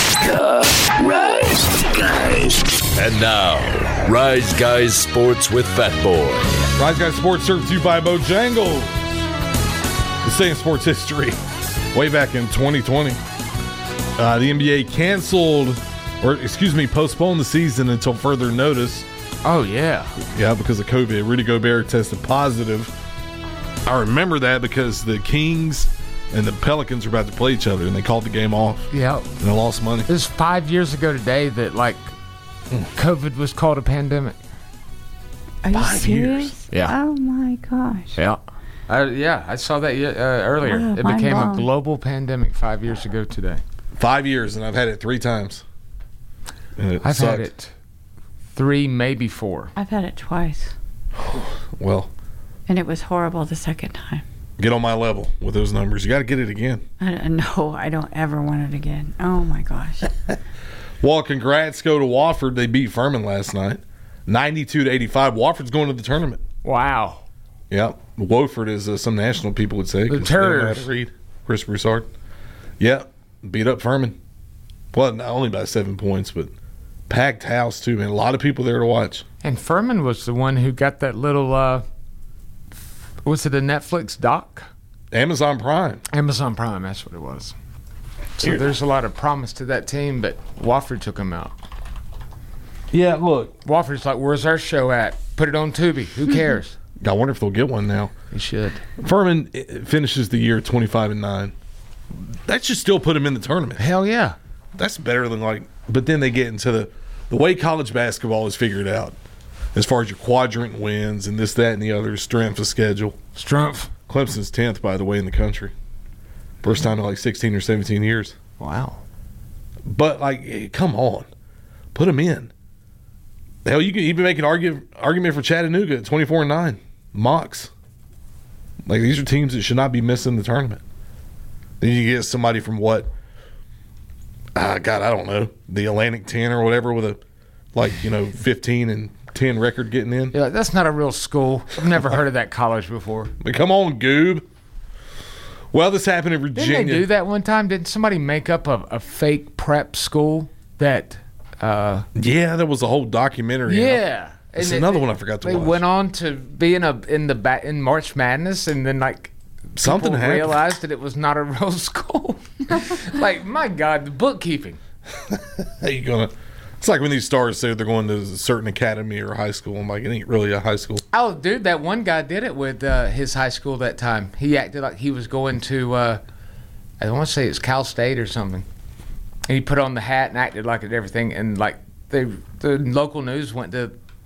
Speaker 4: The Rise Guys.
Speaker 13: And now, Rise Guys Sports with Fat Boy.
Speaker 7: Rise Guys Sports served to you by Bojangles. The same sports history way back in twenty twenty. Uh, the N B A canceled, or excuse me, postponed the season until further notice.
Speaker 6: Oh, yeah.
Speaker 7: Yeah, because of COVID. Rudy Gobert tested positive. I remember that because the Kings and the Pelicans were about to play each other, and they called the game off.
Speaker 6: Yeah.
Speaker 7: And they lost money.
Speaker 6: It was five years ago today that, like, COVID was called a pandemic.
Speaker 8: Are you
Speaker 7: Five
Speaker 8: serious?
Speaker 7: years.
Speaker 6: Yeah.
Speaker 8: Oh, my gosh.
Speaker 6: Yeah. Uh, yeah, I saw that uh, earlier.
Speaker 8: Wow,
Speaker 6: it
Speaker 8: mind
Speaker 6: became
Speaker 8: blown.
Speaker 6: a global pandemic five years ago today.
Speaker 7: Five years, and I've had it three times. And it
Speaker 6: I've
Speaker 7: sucked.
Speaker 6: had it three, maybe four.
Speaker 8: I've had it twice,
Speaker 7: Well,
Speaker 8: and it was horrible the second time.
Speaker 7: get on my level with those numbers. You got to get it again.
Speaker 8: I don't, no, I don't ever want it again. Oh, my gosh.
Speaker 7: Well, congrats go to Wofford. They beat Furman last night, ninety-two to eighty-five. Wofford's going to the tournament.
Speaker 6: Wow.
Speaker 7: Yep. Wofford, as uh, some national people would say.
Speaker 6: The
Speaker 7: 'cause they don't know how
Speaker 6: Terrors.
Speaker 7: to read. Chris Broussard. Yeah. Beat up Furman. Well, not only by seven points, but packed house, too, man. A lot of people there to watch.
Speaker 6: And Furman was the one who got that little, uh, was it a Netflix doc?
Speaker 7: Amazon Prime.
Speaker 6: Amazon Prime, that's what it was. So
Speaker 7: Here.
Speaker 6: there's a lot of promise to that team, but Wofford took them out.
Speaker 7: Yeah, look.
Speaker 6: Wofford's like, where's our show at? Put it on Tubi. Who cares?
Speaker 7: I wonder if they'll get one now.
Speaker 6: They should.
Speaker 7: Furman eh, finishes the year twenty-five and nine. That should still put them in the tournament.
Speaker 6: Hell yeah.
Speaker 7: That's better than like, but then they get into the, the way college basketball is figured out as far as your quadrant wins and this, that, and the other, strength of schedule.
Speaker 6: Strength.
Speaker 7: Clemson's tenth, by the way, in the country. First time in like sixteen or seventeen years.
Speaker 6: Wow.
Speaker 7: But, like, eh, come on. Put them in. Hell, you can even make an argue, argument for Chattanooga at twenty-four and nine. Mox. Like, these are teams that should not be missing the tournament. Then you get somebody from what? Uh, God, I don't know. The Atlantic ten or whatever with a, like, you know, fifteen and ten record getting in.
Speaker 6: Yeah, that's not a real school. I've never heard of that college before.
Speaker 7: But come on, Goob. Well, this happened in Virginia.
Speaker 6: Didn't they do that one time? Didn't somebody make up a, a fake prep school that... Uh,
Speaker 7: yeah, there was a whole documentary.
Speaker 6: yeah.
Speaker 7: That's
Speaker 6: And
Speaker 7: another
Speaker 6: it-
Speaker 7: one I forgot to
Speaker 6: They
Speaker 7: watch.
Speaker 6: went on to be in a in the ba- in March Madness, and then like
Speaker 7: Something
Speaker 6: people
Speaker 7: happened.
Speaker 6: realized that it was not a real school. Like, my God, the bookkeeping.
Speaker 7: How you gonna? It's like when these stars say they're going to a certain academy or high school. I'm like, it ain't really a high school.
Speaker 6: Oh, dude, that one guy did it with uh, his high school that time. He acted like he was going to, uh, I want to say it's Cal State or something. And he put on the hat and acted like it and everything. And like they, the local news went to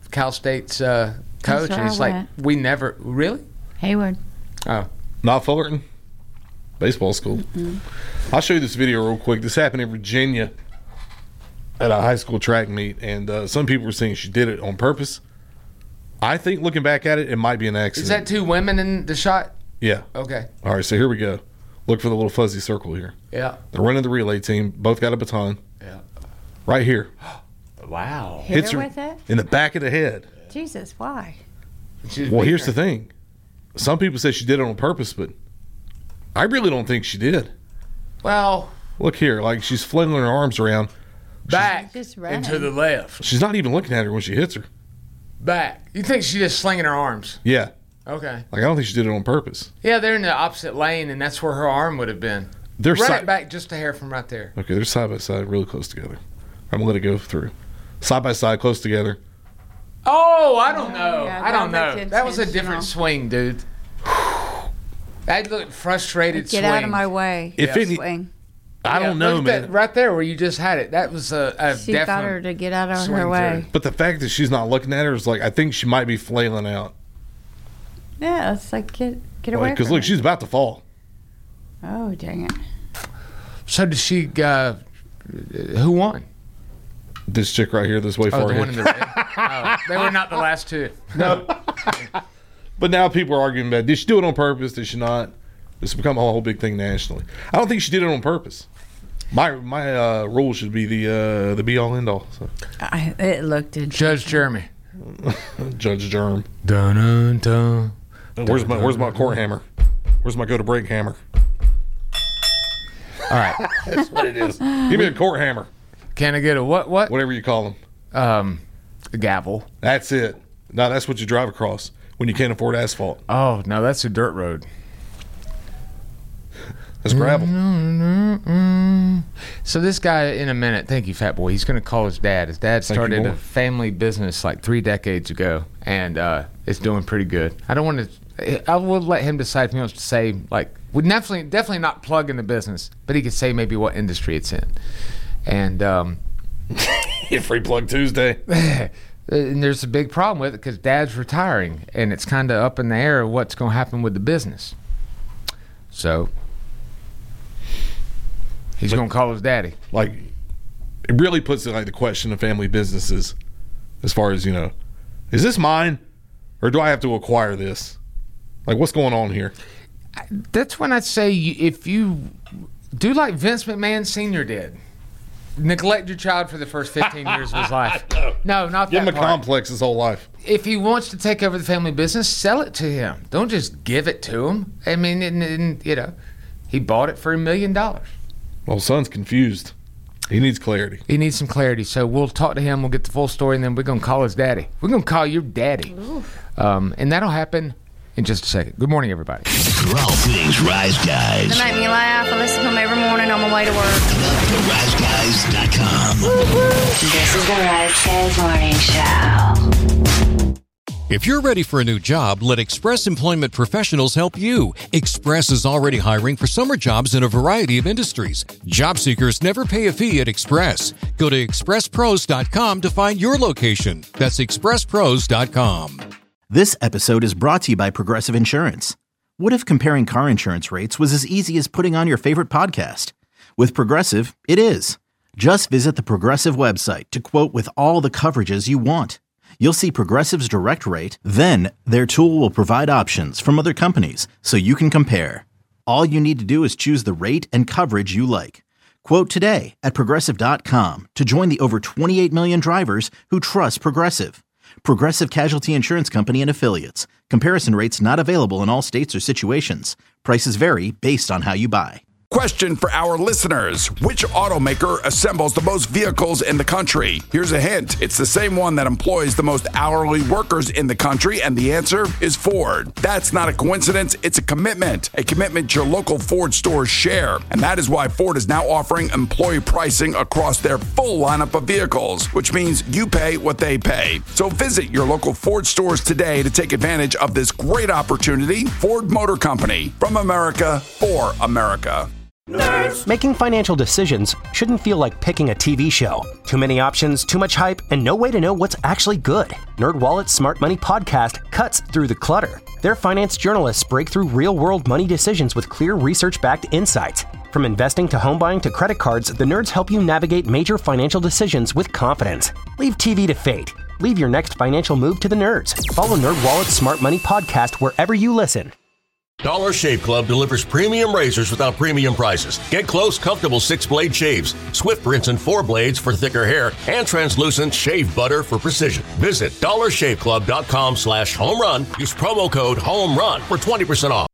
Speaker 6: Cal State's uh, coach,
Speaker 8: That's
Speaker 6: and he's
Speaker 8: where I
Speaker 6: like,
Speaker 8: went.
Speaker 6: we never really.
Speaker 8: Hayward.
Speaker 6: Oh,
Speaker 7: Not Fullerton. Baseball school.
Speaker 8: Mm-hmm.
Speaker 7: I'll show you this video real quick. This happened in Virginia at a high school track meet, and uh, some people were saying she did it on purpose. I think looking back at it, it might be an accident.
Speaker 6: is that two women in the shot?
Speaker 7: Yeah.
Speaker 6: Okay.
Speaker 7: All right, so here we go. Look for the little fuzzy circle here.
Speaker 6: Yeah.
Speaker 7: They're running the relay team. Both got a baton.
Speaker 6: Yeah.
Speaker 7: Right here.
Speaker 6: Wow.
Speaker 8: Hit
Speaker 7: Hits
Speaker 8: her
Speaker 7: her
Speaker 8: with it?
Speaker 7: in the back of the head.
Speaker 8: Jesus, why?
Speaker 7: Well, here's the thing. Some people say she did it on purpose, but I really don't think she did.
Speaker 6: Well,
Speaker 7: look here. Like, she's flailing her arms around.
Speaker 6: back
Speaker 8: Just
Speaker 6: and
Speaker 8: running.
Speaker 6: to the left.
Speaker 7: She's not even looking at her when she hits her.
Speaker 6: Back. You think she's just slinging her arms?
Speaker 7: Yeah.
Speaker 6: Okay.
Speaker 7: Like, I don't think she did it on purpose.
Speaker 6: Yeah, they're in the opposite lane, and that's where her arm would have been.
Speaker 7: They're
Speaker 6: Run
Speaker 7: si-
Speaker 6: it back just a hair from right there.
Speaker 7: Okay, they're side by side, really close together. I'm going to let it go through. Side by side, close together.
Speaker 6: Oh, I don't know.
Speaker 8: yeah,
Speaker 6: I don't
Speaker 8: that
Speaker 6: know.
Speaker 8: makes
Speaker 6: That was a
Speaker 8: intentional.
Speaker 6: different swing, dude. That looked frustrated
Speaker 8: Get
Speaker 6: swing.
Speaker 8: out of my way.
Speaker 7: If
Speaker 8: Yeah.
Speaker 7: it-
Speaker 8: Swing.
Speaker 7: I
Speaker 6: Yeah,
Speaker 7: don't know,
Speaker 6: look at
Speaker 7: man.
Speaker 6: that right there where you just had it. That was a, a
Speaker 8: She
Speaker 6: definite
Speaker 8: got her to get out of
Speaker 6: swing
Speaker 8: her way.
Speaker 6: through.
Speaker 7: But the fact that she's not looking at her is like, I think she might be flailing out.
Speaker 8: Yeah, it's like get get away
Speaker 7: Because
Speaker 8: from
Speaker 7: look,
Speaker 8: her.
Speaker 7: she's about to fall.
Speaker 8: Oh, dang it.
Speaker 6: So did she? Uh, who won?
Speaker 7: This chick right here, this way
Speaker 6: Oh,
Speaker 7: far
Speaker 6: the one in
Speaker 7: ahead.
Speaker 6: the red. Oh, they were not the last two.
Speaker 7: No. But now people are arguing about, did she do it on purpose? Did she not? It's become a whole big thing nationally. I don't think she did it on purpose. My my uh, rule should be the uh, the be all end all. So.
Speaker 8: I, it looked in.
Speaker 6: Judge Jeremy.
Speaker 7: Judge Germ.
Speaker 6: Dun dun dun.
Speaker 7: Where's my Where's my court hammer? Where's my go to break hammer?
Speaker 6: All right.
Speaker 7: That's what it is. Give me a court hammer.
Speaker 6: Can I get a what? What?
Speaker 7: Whatever you call them.
Speaker 6: Um, a gavel.
Speaker 7: That's it. No, that's what you drive across when you can't afford asphalt.
Speaker 6: Oh no, that's a dirt road.
Speaker 7: That's gravel.
Speaker 6: So this guy, in a minute, thank you, Fat Boy. He's going to call his dad. His dad
Speaker 7: Thank you,
Speaker 6: started
Speaker 7: boy.
Speaker 6: a family business like three decades ago, and uh, it's doing pretty good. I don't want to. I will let him decide if he wants to say like. Would definitely definitely not plug in the business, but he could say maybe what industry it's in, and. Um,
Speaker 7: Free plug Tuesday.
Speaker 6: And there's a big problem with it because Dad's retiring, and it's kind of up in the air of what's going to happen with the business. So he's going to call his daddy.
Speaker 7: Like, it really puts it like the question of family businesses, as far as, you know, is this mine, or do I have to acquire this? Like, what's going on here?
Speaker 6: That's when I'd say you, if you do like Vince McMahon Senior did. Neglect your child for the first fifteen years of his life. No, not
Speaker 7: Give
Speaker 6: that
Speaker 7: him a
Speaker 6: part.
Speaker 7: complex his whole life.
Speaker 6: If he wants to take over the family business, sell it to him. Don't just give it to him. I mean, and, and, you know, he bought it for a million dollars.
Speaker 7: Well, son's confused. He needs clarity.
Speaker 6: He needs some clarity. So we'll talk to him. We'll get the full story, and then we're going to call his daddy. We're going to call your daddy. Um, and that'll happen in just a second. Good morning, everybody.
Speaker 4: For all things Rise Guys.
Speaker 5: They make me laugh. I listen to them every morning on my way to work.
Speaker 4: The rise guys dot com.
Speaker 9: This is the Rise Guys Morning Show.
Speaker 1: If you're ready for a new job, let Express Employment Professionals help you. Express is already hiring for summer jobs in a variety of industries. Job seekers never pay a fee at Express. Go to express pros dot com to find your location. That's express pros dot com.
Speaker 2: This episode is brought to you by Progressive Insurance. What if comparing car insurance rates was as easy as putting on your favorite podcast? With Progressive, it is. Just visit the Progressive website to quote with all the coverages you want. You'll see Progressive's direct rate, then their tool will provide options from other companies so you can compare. All you need to do is choose the rate and coverage you like. Quote today at progressive dot com to join the over twenty-eight million drivers who trust Progressive. Progressive Casualty Insurance Company and Affiliates. Comparison rates not available in all states or situations. Prices vary based on how you buy.
Speaker 3: Question for our listeners. Which automaker assembles the most vehicles in the country? Here's a hint. It's the same one that employs the most hourly workers in the country, and the answer is Ford. That's not a coincidence. It's a commitment. A commitment your local Ford stores share. And that is why Ford is now offering employee pricing across their full lineup of vehicles, which means you pay what they pay. So visit your local Ford stores today to take advantage of this great opportunity. Ford Motor Company. From America, for America.
Speaker 11: Nerds. Making financial decisions shouldn't feel like picking a T V show. Too many options, too much hype, and no way to know what's actually good. NerdWallet's Smart Money Podcast cuts through the clutter. Their finance journalists break through real-world money decisions with clear research-backed insights. From investing to home buying to credit cards, the nerds help you navigate major financial decisions with confidence. Leave T V to fate. Leave your next financial move to the nerds. Follow NerdWallet's Smart Money Podcast wherever you listen.
Speaker 12: Dollar Shave Club delivers premium razors without premium prices. Get close, comfortable six-blade shaves, swift rinse and four blades for thicker hair, and translucent shave butter for precision. Visit dollarshaveclub.com slash home run. Use promo code HOME RUN for twenty percent off.